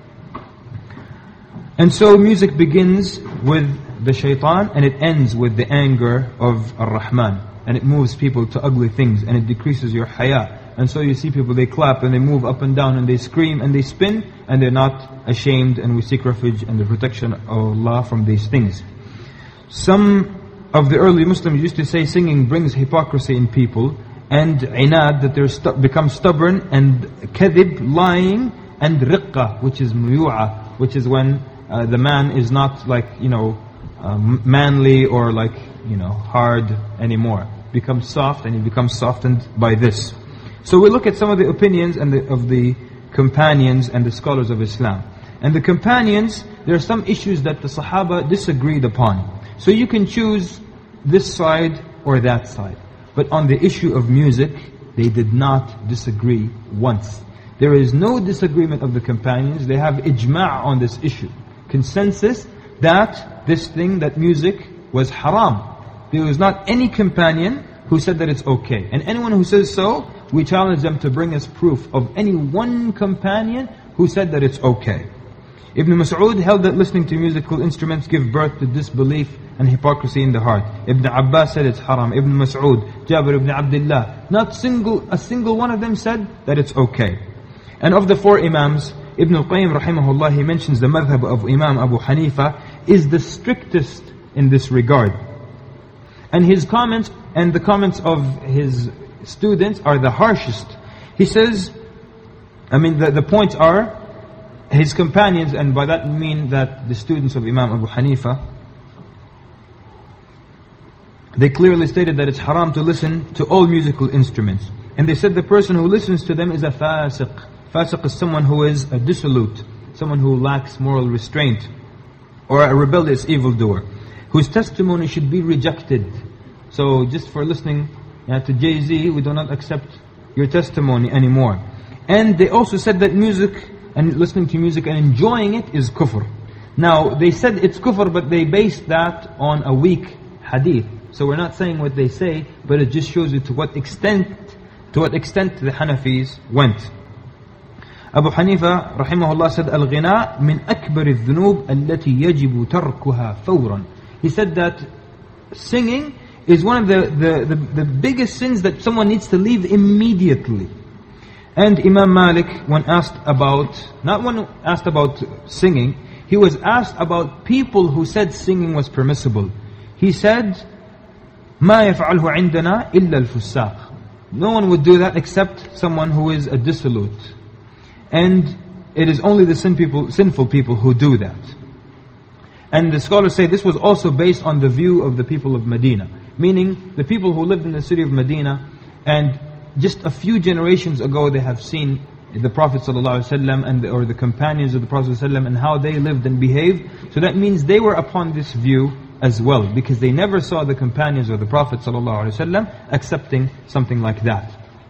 And so music begins with the shaitan, and it ends with the anger of Ar-Rahman. And it moves people to ugly things, and it decreases your haya. And so you see people, they clap and they move up and down and they scream and they spin, and they're not ashamed, and we seek refuge and the protection of Allah from these things. Some of the early Muslims used to say singing brings hypocrisy in people, and inad, that they stu- become stubborn, and kadhib, lying, and riqqa, which is muyu'a, which is when uh, the man is not like, you know, um, manly or like, you know, hard anymore. Becomes soft, and he becomes softened by this. So we look at some of the opinions and the, of the companions and the scholars of Islam. And the companions, there are some issues that the Sahaba disagreed upon. So you can choose this side or that side. But on the issue of music, they did not disagree once. There is no disagreement of the companions. They have ijma' on this issue. Consensus that this thing, that music, was haram. There was not any companion who said that it's okay. And anyone who says so, we challenge them to bring us proof of any one companion who said that it's okay. Ibn Mas'ud held that listening to musical instruments give birth to disbelief and hypocrisy in the heart. Ibn Abbas said it's haram. Ibn Mas'ud, Jabir ibn Abdullah, not single, a single one of them said that it's okay. And of the four Imams, Ibn al-Qayyim rahimahullah, he mentions the madhab of Imam Abu Hanifa is the strictest in this regard. And his comments and the comments of his students are the harshest. He says, I mean the, the points are, his companions, and by that I mean that the students of Imam Abu Hanifa, they clearly stated that it's haram to listen to all musical instruments. And they said the person who listens to them is a fasiq. Fasiq is someone who is a dissolute, someone who lacks moral restraint, or a rebellious evildoer, whose testimony should be rejected. So just for listening yeah, to Jay-Z, we do not accept your testimony anymore. And they also said that music and listening to music and enjoying it is kufr. Now, they said it's kufr, but they based that on a weak hadith. So we're not saying what they say, but it just shows you to what extent, to what extent the Hanafis went. Abu Hanifa, rahimahullah, said, Al-ghina min akbar al-dhunub allati yajibu tarkuha fawran. He said that singing is one of the, the, the, the biggest sins that someone needs to leave immediately. And Imam Malik, when asked about, not when asked about singing, he was asked about people who said singing was permissible. He said, مَا يَفْعَلْهُ عِنْدَنَا إِلَّا الْفُسَّاقِ. No one would do that except someone who is a dissolute. And it is only the sin people, sinful people who do that. And the scholars say this was also based on the view of the people of Medina. Meaning, the people who lived in the city of Medina, and just a few generations ago they have seen the Prophet ﷺ and the, or the companions of the Prophet ﷺ and how they lived and behaved. So that means they were upon this view as well, because they never saw the companions of the Prophet ﷺ accepting something like that.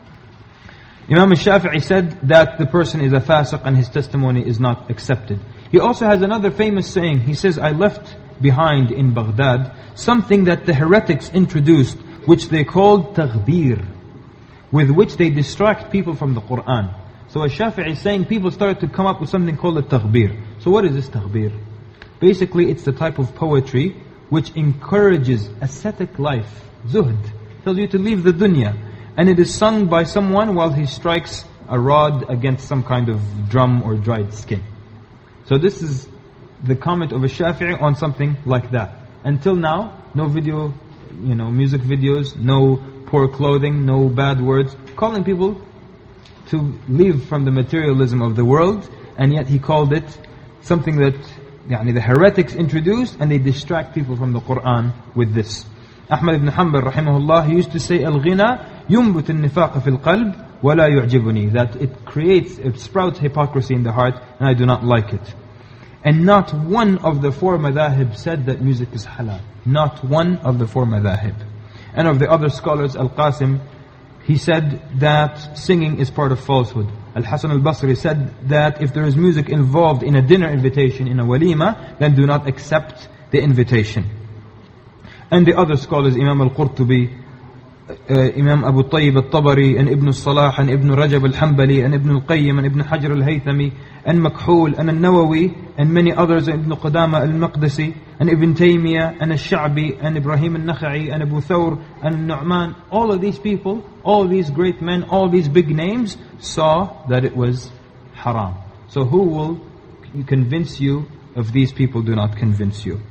Imam al-Shafi'i said that the person is a fasiq and his testimony is not accepted. He also has another famous saying. He says, I left behind in Baghdad something that the heretics introduced, which they called taghbir, with which they distract people from the Qur'an. So al-Shafi'i is saying people started to come up with something called a taghbir. So what is this taghbir? Basically it's the type of poetry which encourages ascetic life, zuhd, tells you to leave the dunya. And it is sung by someone while he strikes a rod against some kind of drum or dried skin. So this is the comment of a Shafi'i on something like that. Until now, no video, you know, music videos, no poor clothing, no bad words, calling people to leave from the materialism of the world, and yet he called it something that يعني, the heretics introduced, and they distract people from the Qur'an with this. Ahmad ibn Hanbal rahimahullah, he used to say, Al-ghina yumbut al-nifaq fil qalb wa la yu'jibuni, that it creates, it sprouts hypocrisy in the heart, and I do not like it. And not one of the four madahib said that music is halal. Not one of the four madahib. And of the other scholars, Al-Qasim, he said that singing is part of falsehood. Al-Hasan al-Basri said that if there is music involved in a dinner invitation, in a walima, then do not accept the invitation. And the other scholars, Imam al-Qurtubi, uh, Imam Abu Tayyib al-Tabari, and Ibn al-Salah, and Ibn Rajab al-Hanbali, and Ibn al-Qayyim, and Ibn Hajar al-Haythami, and Makhul, and al-Nawawi, and many others, Ibn Qudama al-Maqdisi, and Ibn Taymiyyah, and al-Sha'bi, and Ibrahim al-Nakha'i, and Abu Thawr, and Nu'man, all of these people, all these great men, all these big names, saw that it was haram. So who will convince you if these people do not convince you?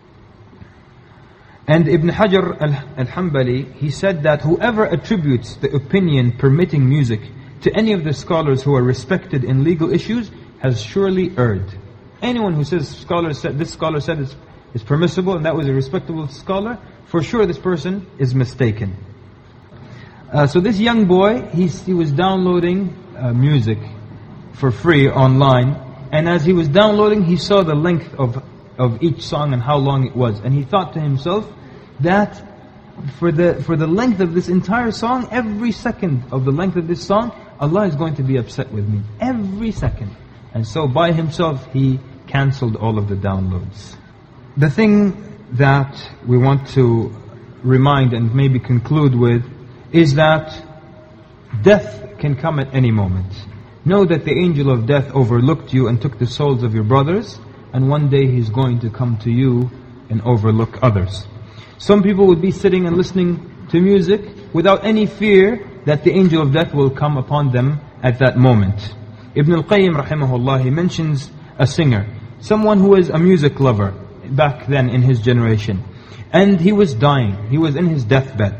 And Ibn Hajar al-Hanbali, he said that whoever attributes the opinion permitting music to any of the scholars who are respected in legal issues has surely erred. Anyone who says scholars said, this scholar said it's, it's permissible and that was a respectable scholar, for sure this person is mistaken. Uh, so this young boy, he, he was downloading uh, music for free online, and as he was downloading, he saw the length of of each song and how long it was, and he thought to himself that for the for the length of this entire song, every second of the length of this song, Allah is going to be upset with me, every second. And so by himself he cancelled all of the downloads. The thing that we want to remind and maybe conclude with is that death can come at any moment. Know that the angel of death overlooked you and took the souls of your brothers, and one day he's going to come to you and overlook others. Some people would be sitting and listening to music without any fear that the angel of death will come upon them at that moment. Ibn al-Qayyim rahimahullah, he mentions a singer, someone who was a music lover back then in his generation, and he was dying, he was in his deathbed.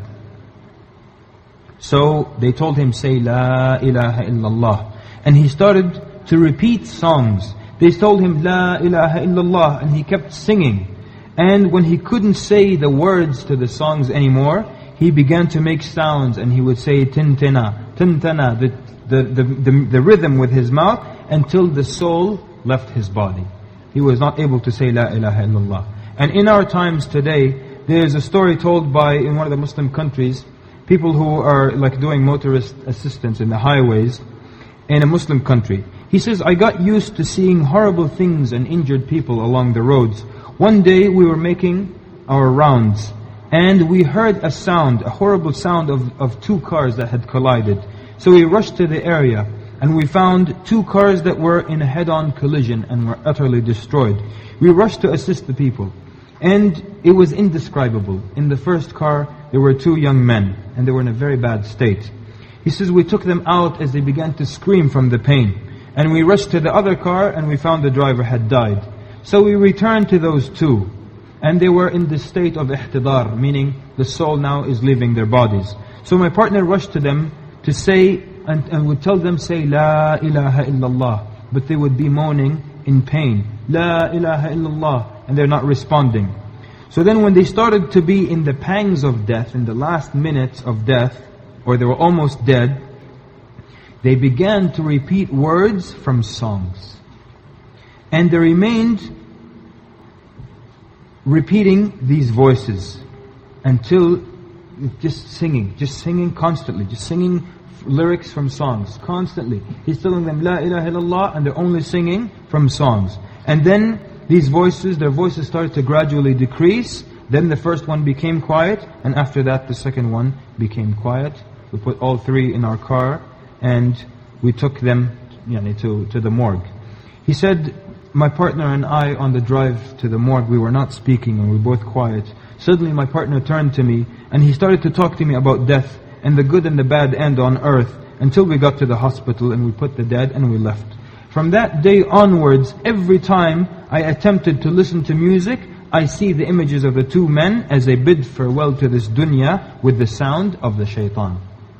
So they told him, say La ilaha illallah, and he started to repeat songs. They told him, La ilaha illallah, and he kept singing. And when he couldn't say the words to the songs anymore, he began to make sounds, and he would say, Tintana, Tintana, the, the, the, the, the rhythm with his mouth, until the soul left his body. He was not able to say La ilaha illallah. And in our times today, there is a story told by, in one of the Muslim countries, people who are like doing motorist assistance in the highways in a Muslim country. He says, I got used to seeing horrible things and injured people along the roads. One day we were making our rounds, and we heard a sound, a horrible sound of, of two cars that had collided. So we rushed to the area, and we found two cars that were in a head-on collision and were utterly destroyed. We rushed to assist the people, and it was indescribable. In the first car, there were two young men, and they were in a very bad state. He says, we took them out as they began to scream from the pain. And we rushed to the other car, and we found the driver had died. So we returned to those two, and they were in the state of ihtidar, meaning the soul now is leaving their bodies. So my partner rushed to them to say, and, and would tell them, say, La ilaha illallah. But they would be moaning in pain. La ilaha illallah. And they're not responding. So then when they started to be in the pangs of death, in the last minutes of death, or they were almost dead, they began to repeat words from songs. And they remained repeating these voices until just singing, just singing constantly, just singing lyrics from songs, constantly. He's telling them, La ilaha illallah, and they're only singing from songs. And then these voices, their voices started to gradually decrease. Then the first one became quiet, and after that the second one became quiet. We put all three in our car, and we took them yani, to, to the morgue. He said, my partner and I on the drive to the morgue, we were not speaking and we were both quiet. Suddenly my partner turned to me and he started to talk to me about death and the good and the bad end on earth, until we got to the hospital and we put the dead and we left. From that day onwards, every time I attempted to listen to music, I see the images of the two men as they bid farewell to this dunya with the sound of the shaitan.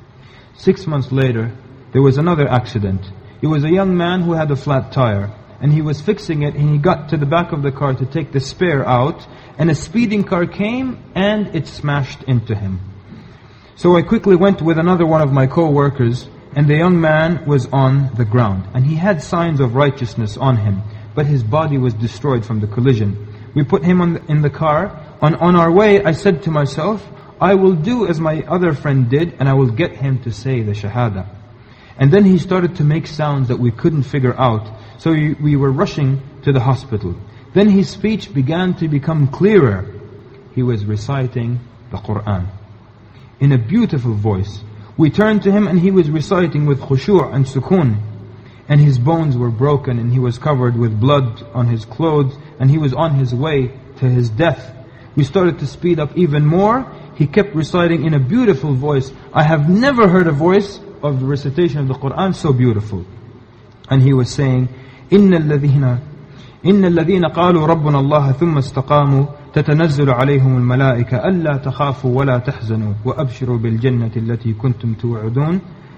Six months later, there was another accident. It was a young man who had a flat tire, and he was fixing it, and he got to the back of the car to take the spare out, and a speeding car came and it smashed into him. So I quickly went with another one of my co-workers, and the young man was on the ground, and he had signs of righteousness on him, but his body was destroyed from the collision. We put him on the, in the car. On, on our way, I said to myself, I will do as my other friend did, and I will get him to say the shahada. And then he started to make sounds that we couldn't figure out. So we, we were rushing to the hospital. Then his speech began to become clearer. He was reciting the Qur'an in a beautiful voice. We turned to him and he was reciting with khushu' and sukoon. And his bones were broken and he was covered with blood on his clothes, and he was on his way to his death. We started to speed up even more. He kept reciting in a beautiful voice. I have never heard a voice of the recitation of the Qur'an so beautiful. And he was saying, إِنَّ الَّذِينَ إِنَّ الَّذِينَ قَالُوا رَبُّنَا اللَّهَ ثُمَّ اسْتَقَامُوا تتنزل عليهم الملائكة ألا تخافوا ولا تحزنوا وأبشروا بالجنة التي كنتم توعدون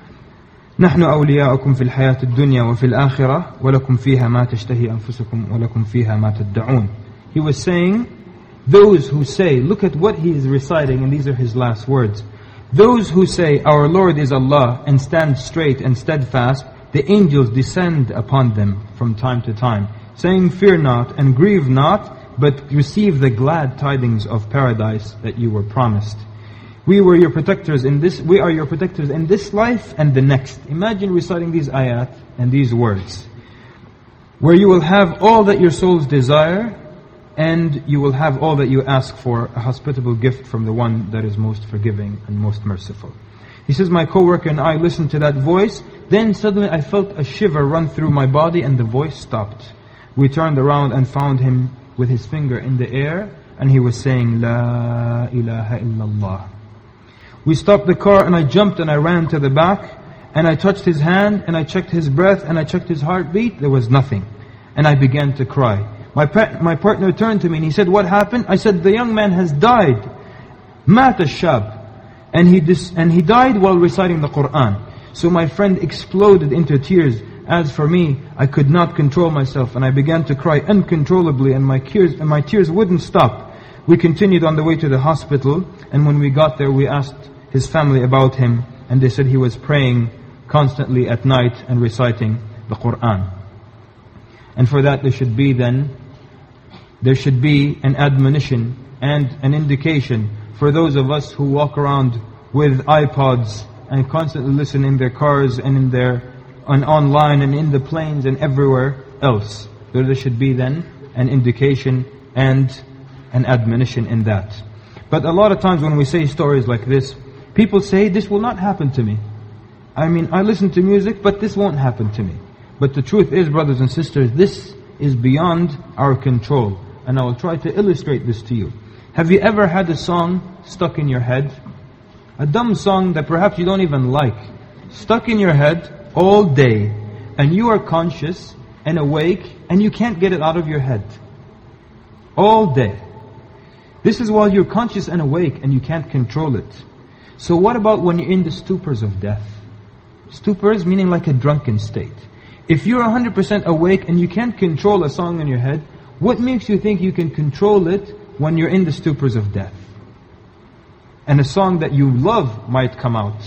نحن أولياؤكم في الحياة الدنيا وفي الآخرة ولكم فيها ما تشتهي أنفسكم ولكم فيها ما تدعون. He was saying, those who say, look at what he is reciting, and these are his last words. Those who say, our Lord is Allah, and stand straight and steadfast, the angels descend upon them from time to time, saying, fear not and grieve not, but receive the glad tidings of paradise that you were promised. We were your protectors in this, we are your protectors in this life and the next. Imagine reciting these ayat and these words, where you will have all that your souls desire, and you will have all that you ask for, a hospitable gift from the one that is most forgiving and most merciful. He says, my co-worker and I listened to that voice, then suddenly I felt a shiver run through my body and the voice stopped. We turned around and found him with his finger in the air, and he was saying, La ilaha illallah. We stopped the car and I jumped and I ran to the back, and I touched his hand and I checked his breath and I checked his heartbeat. There was nothing. And I began to cry. My, pa- my partner turned to me and he said, what happened? I said, the young man has died. Mat ash-shab. And he, dis- and he died while reciting the Qur'an. So my friend exploded into tears. As for me, I could not control myself and I began to cry uncontrollably, and my tears, and my tears wouldn't stop. We continued on the way to the hospital, and when we got there we asked his family about him, and they said he was praying constantly at night and reciting the Qur'an. And for that there should be then, there should be an admonition and an indication for those of us who walk around with iPods and constantly listen in their cars and in their and online and in the planes and everywhere else. There, there should be then an indication and an admonition in that. But a lot of times when we say stories like this, people say, this will not happen to me. I mean, I listen to music, but this won't happen to me. But the truth is, brothers and sisters, this is beyond our control. And I will try to illustrate this to you. Have you ever had a song stuck in your head? A dumb song that perhaps you don't even like, stuck in your head all day, and you are conscious and awake and you can't get it out of your head all day. This is while you're conscious and awake and you can't control it. So what about when you're in the stupors of death? Stupors meaning like a drunken state. If you're one hundred percent awake and you can't control a song in your head, what makes you think you can control it when you're in the stupors of death? And a song that you love might come out.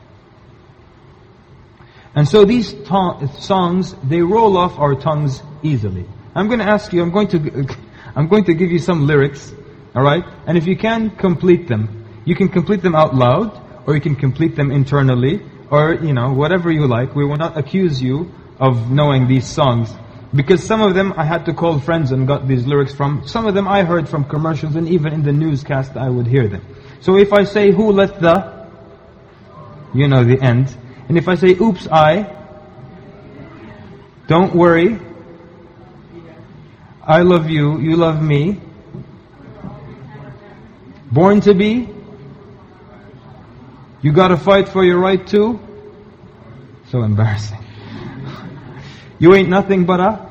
And so these to- songs, they roll off our tongues easily. I'm going to ask you, I'm going to, I'm going to give you some lyrics, alright? And if you can complete them, you can complete them out loud, or you can complete them internally, or, you know, whatever you like. We will not accuse you of knowing these songs. Because some of them I had to call friends and got these lyrics from. Some of them I heard from commercials, and even in the newscast I would hear them. So if I say, who let the, you know the end. And if I say, oops, I, don't worry, I love you, you love me, born to be, you gotta fight for your right to, so embarrassing. You ain't nothing but a,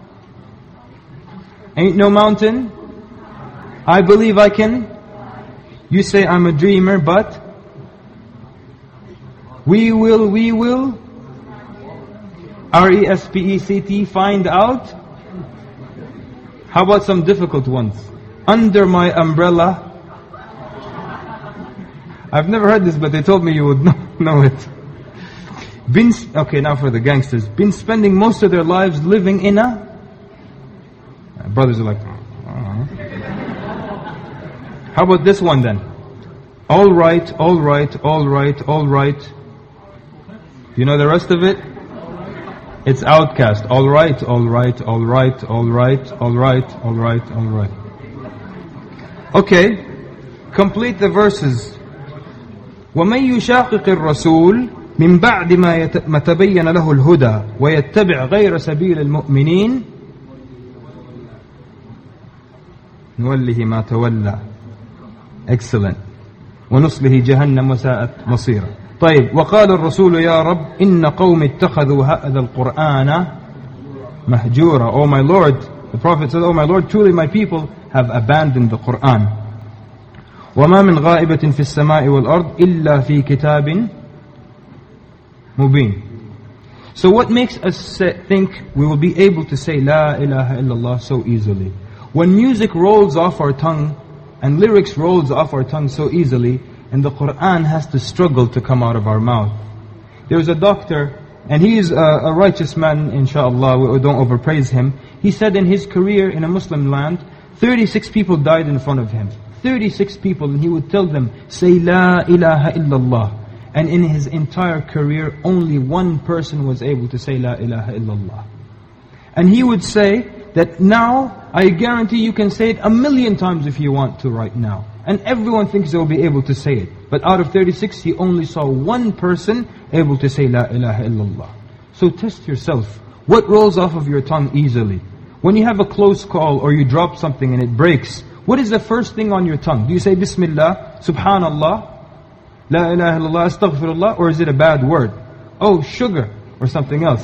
ain't no mountain, I believe I can, you say I'm a dreamer, but, we will, we will, R E S P E C T, find out. How about some difficult ones? Under my umbrella. I've never heard this, but they told me you would know it. Been, okay, now for the gangsters. Been spending most of their lives living in a... Brothers are like... Uh-huh. How about this one then? All right, all right, all right, all right. You know the rest of it? It's Outcast. All right, all right, all right, all right, all right, all right, all right. Okay, complete the verses. وَمَنْ يُشَاقِقِ الرَّسُولِ مِنْ بَعْدِ مَا تَبَيَّنَ لَهُ الْهُدَى وَيَتَّبِعْ غَيْرَ سَبِيلِ الْمُؤْمِنِينَ نُوَلِّهِ مَا تَوَلَّى. Excellent. وَنُصْلِهِ جَهَنَّمَ وَسَاءَتْ مَصِيرًا. طيب وقال الرسول يا رب إن قوم اتخذوا هذا القرآن مهجورا. Oh my Lord, the Prophet said, oh my Lord, truly my people have abandoned the Quran. وما من غائبة في السماء والأرض إلا في كتاب مبين. So what makes us think we will be able to say La ilaha illallah so easily? When music rolls off our tongue and lyrics rolls off our tongue so easily, and the Quran has to struggle to come out of our mouth. There's a doctor, and he is a, a righteous man, inshallah, we don't overpraise him. He said in his career in a Muslim land, thirty-six people died in front of him. thirty-six people, and he would tell them, say La ilaha illallah. And in his entire career, only one person was able to say La ilaha illallah. And he would say that now, I guarantee you can say it a million times if you want to right now. And everyone thinks they'll be able to say it. But out of thirty-six, he only saw one person able to say La ilaha illallah. So test yourself. What rolls off of your tongue easily? When you have a close call or you drop something and it breaks, what is the first thing on your tongue? Do you say Bismillah, Subhanallah, La ilaha illallah, Astaghfirullah, or is it a bad word? Oh, sugar, or something else.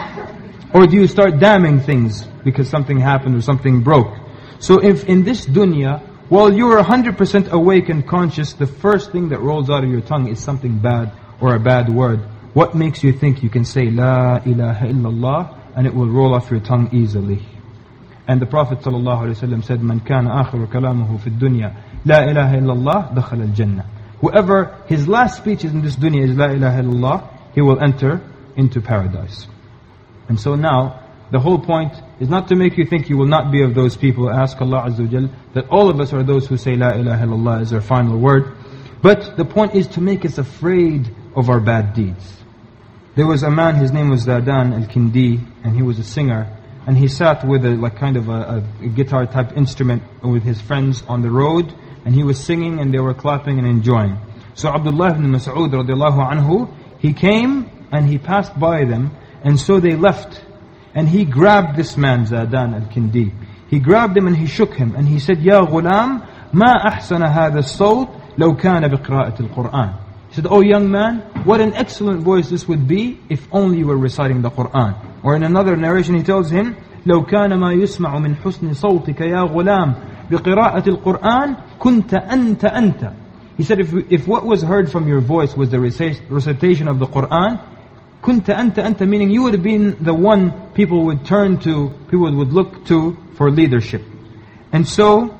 Or do you start damning things because something happened or something broke? So if in this dunya, while you're one hundred percent awake and conscious, the first thing that rolls out of your tongue is something bad or a bad word, what makes you think you can say La ilaha illallah and it will roll off your tongue easily? And the Prophet ﷺ said, Man kana akhiru kalamuhu fi dunya La ilaha illallah dakhala al-jannah. Whoever his last speech is in this dunya is La ilaha illallah, he will enter into paradise. And so now, the whole point is not to make you think you will not be of those people. Ask Allah Azza wa Jal that all of us are those who say La ilaha illallah as their final word. But the point is to make us afraid of our bad deeds. There was a man, his name was Zadan al-Kindi, and he was a singer. And he sat with a like kind of a, a guitar type instrument with his friends on the road. And he was singing and they were clapping and enjoying. So Abdullah ibn Mas'ud radiallahu anhu, he came and he passed by them. And so they left. And he grabbed this man, Zadan al-Kindi. He grabbed him and he shook him. And he said, Ya ghulam, ma ahsana hadha as-sawt law kana biqira'ati al-Qur'an. He said, oh young man, what an excellent voice this would be if only you were reciting the Qur'an. Or in another narration he tells him, لو كان ما يسمع من حسن صوتك يا غلام بِقِرَاءَةِ الْقُرْآنِ كُنْتَ أَنْتَ أَنْتَ. He said, if, if what was heard from your voice was the recitation of the Qur'an, كُنْتَ أَنْتَ أَنْتَ, meaning you would have been the one people would turn to, people would look to for leadership. And so,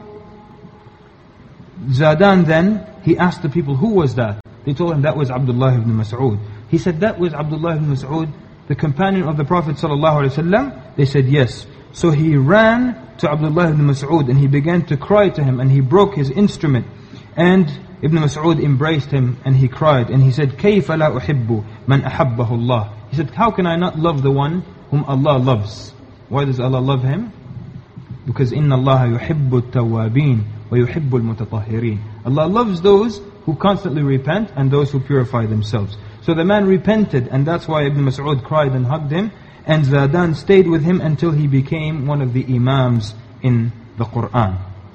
Zadan then, he asked the people, who was that? They told him that was Abdullah ibn Mas'ud. He said, that was Abdullah ibn Mas'ud, the companion of the Prophet ﷺ? They said, yes. So he ran to Abdullah ibn Mas'ud and he began to cry to him, and he broke his instrument. And Ibn Mas'ud embraced him and he cried and he said, كَيْفَ لَا أُحِبُّ مَنْ أَحَبَّهُ اللَّهِ. He said, how can I not love the one whom Allah loves? Why does Allah love him? Because إِنَّ اللَّهَ يُحِبُّ التَّوَّابِينَ وَيُحِبُّ الْمُتَطَهِّرِينَ. Allah loves those who constantly repent and those who purify themselves. So the man repented, and that's why Ibn Mas'ud cried and hugged him, and Zadan stayed with him until he became one of the imams in the Qur'an.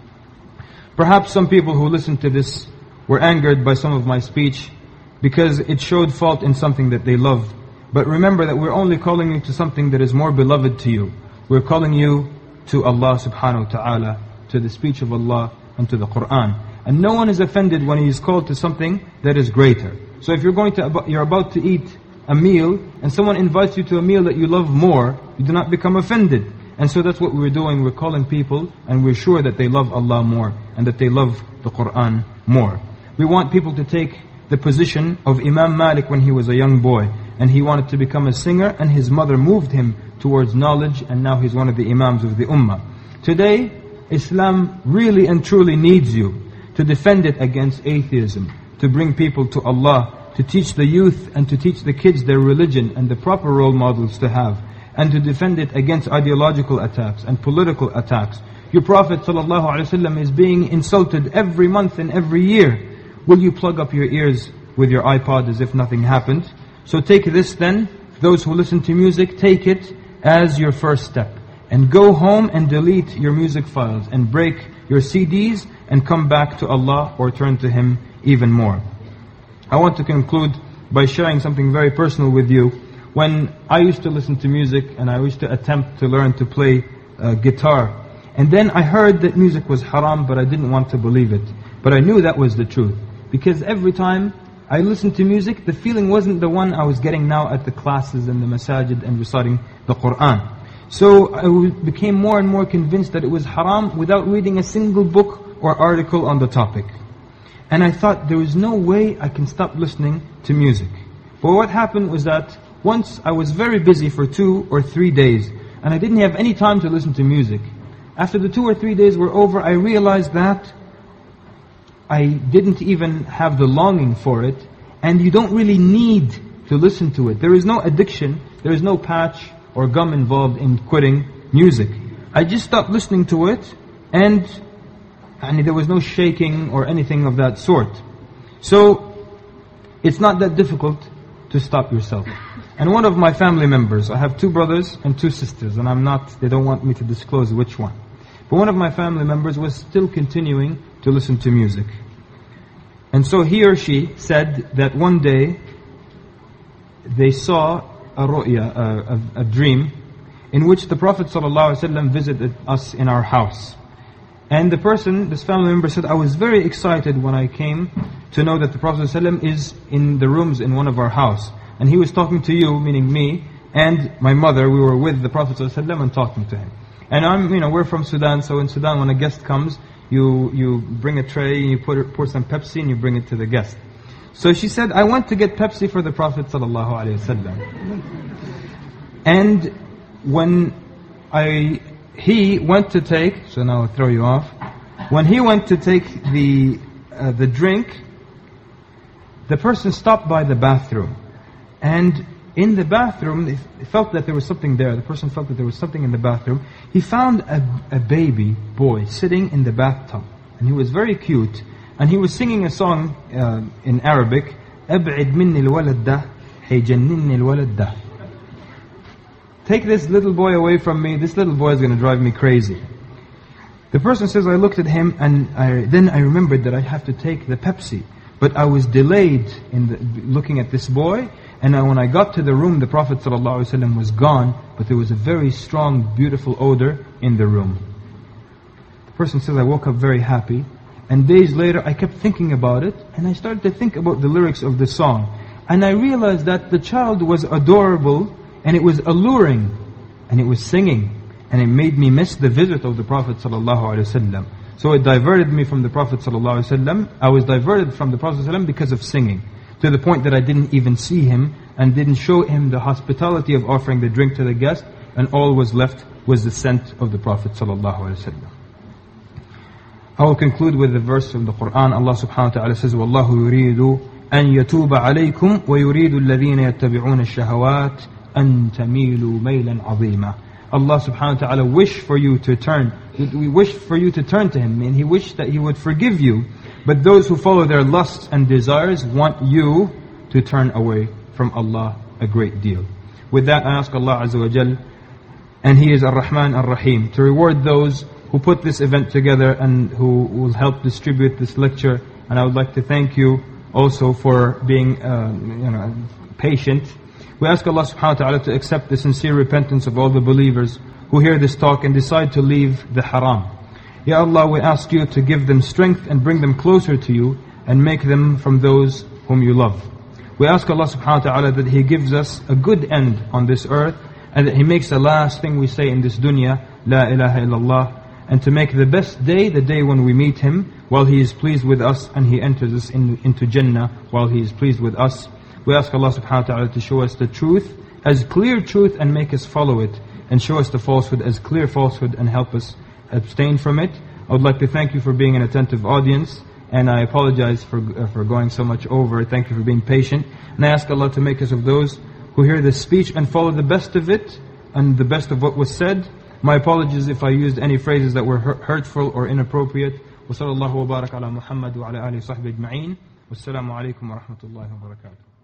Perhaps some people who listened to this were angered by some of my speech because it showed fault in something that they love. But remember that we're only calling you to something that is more beloved to you. We're calling you to Allah subhanahu wa ta'ala, to the speech of Allah and to the Qur'an. And no one is offended when he is called to something that is greater. So if you're going to, you're about to eat a meal and someone invites you to a meal that you love more, you do not become offended. And so that's what we're doing. We're calling people and we're sure that they love Allah more and that they love the Qur'an more. We want people to take the position of Imam Malik when he was a young boy and he wanted to become a singer, and his mother moved him towards knowledge, and now he's one of the Imams of the Ummah. Today, Islam really and truly needs you to defend it against atheism, to bring people to Allah, to teach the youth and to teach the kids their religion and the proper role models to have, and to defend it against ideological attacks and political attacks. Your Prophet ﷺ is being insulted every month and every year. Will you plug up your ears with your iPod as if nothing happened? So take this then, those who listen to music, take it as your first step. And go home and delete your music files and break your C Ds and come back to Allah or turn to Him even more. I want to conclude by sharing something very personal with you. When I used to listen to music and I used to attempt to learn to play uh, guitar, and then I heard that music was haram, but I didn't want to believe it. But I knew that was the truth. Because every time I listened to music, the feeling wasn't the one I was getting now at the classes and the masajid and reciting the Qur'an. So I became more and more convinced that it was haram without reading a single book or article on the topic. And I thought there was no way I can stop listening to music. But what happened was that once I was very busy for two or three days and I didn't have any time to listen to music. After the two or three days were over, I realized that I didn't even have the longing for it, and you don't really need to listen to it. There is no addiction, there is no patch or gum involved in quitting music. I just stopped listening to it, and, and there was no shaking or anything of that sort. So, it's not that difficult to stop yourself. And one of my family members, I have two brothers and two sisters, and I'm not, they don't want me to disclose which one. But one of my family members was still continuing to listen to music. And so he or she said that one day they saw a ru'ya, a, a, a dream, in which the Prophet ﷺ visited us in our house. And the person, this family member said, I was very excited when I came to know that the Prophet ﷺ is in the rooms in one of our house. And he was talking to you, meaning me, and my mother. We were with the Prophet ﷺ and talking to him. And I'm, you know, we're from Sudan, so in Sudan when a guest comes, you you bring a tray and you put pour some Pepsi and you bring it to the guest. So she said, I went to get Pepsi for the Prophet ﷺ. And when I he went to take, so now I'll throw you off. When he went to take the uh, the drink, the person stopped by the bathroom. And in the bathroom, they felt that there was something there. The person felt that there was something in the bathroom. He found a, a baby boy sitting in the bathtub. And he was very cute. And he was singing a song uh, in Arabic. أَبْعِدْ مِنِّي الْوَلَدْ دَهْ حَيْجَنِّنِّي الْوَلَدْ دَهْ. Take this little boy away from me. This little boy is going to drive me crazy. The person says, I looked at him and I, then I remembered that I have to take the Pepsi. But I was delayed in the, looking at this boy. And when I got to the room, the Prophet ﷺ was gone, but there was a very strong, beautiful odor in the room. person says, I woke up very happy. And days later, I kept thinking about it. And I started to think about the lyrics of the song. And I realized that the child was adorable. And it was alluring. And it was singing. And it made me miss the visit of the Prophet ﷺ. So it diverted me from the Prophet ﷺ. I was diverted from the Prophet ﷺ because of singing. To the point that I didn't even see him. And didn't show him the hospitality of offering the drink to the guest. And all was left was the scent of the Prophet ﷺ. I will conclude with the verse of the Quran. Allah subhanahu wa ta'ala says, وَاللَّهُ يُرِيدُ أَن يَتُوبَ عَلَيْكُمْ وَيُرِيدُ الَّذِينَ يَتَّبِعُونَ الشَّهَوَاتِ أَن تَمِيلُوا مَيْلًا عَظِيمًا. Allah subhanahu wa ta'ala wish for you to turn. We wish for you to turn to Him. And He wished that He would forgive you. But those who follow their lusts and desires want you to turn away from Allah a great deal. With that, I ask Allah Azza wa Jal, and He is Ar-Rahman Ar-Rahim, to reward those who put this event together and who will help distribute this lecture. And I would like to thank you also for being uh, you know, patient. We ask Allah subhanahu wa ta'ala to accept the sincere repentance of all the believers who hear this talk and decide to leave the haram. Ya Allah, we ask you to give them strength and bring them closer to you and make them from those whom you love. We ask Allah subhanahu wa ta'ala that He gives us a good end on this earth and that He makes the last thing we say in this dunya, La ilaha illallah, and to make the best day the day when we meet Him while He is pleased with us and He enters us in, into Jannah while He is pleased with us. We ask Allah subhanahu wa ta'ala to show us the truth as clear truth and make us follow it, and show us the falsehood as clear falsehood and help us abstain from it. I would like to thank you for being an attentive audience, and I apologize for uh, for going so much over. Thank you for being patient, and I ask Allah to make us of those who hear this speech and follow the best of it and the best of what was said. My apologies if I used any phrases that were hurtful or inappropriate. وصلى الله وبارك على محمد وعلى آله وصحبه أجمعين. والسلام عليكم ورحمة الله وبركاته.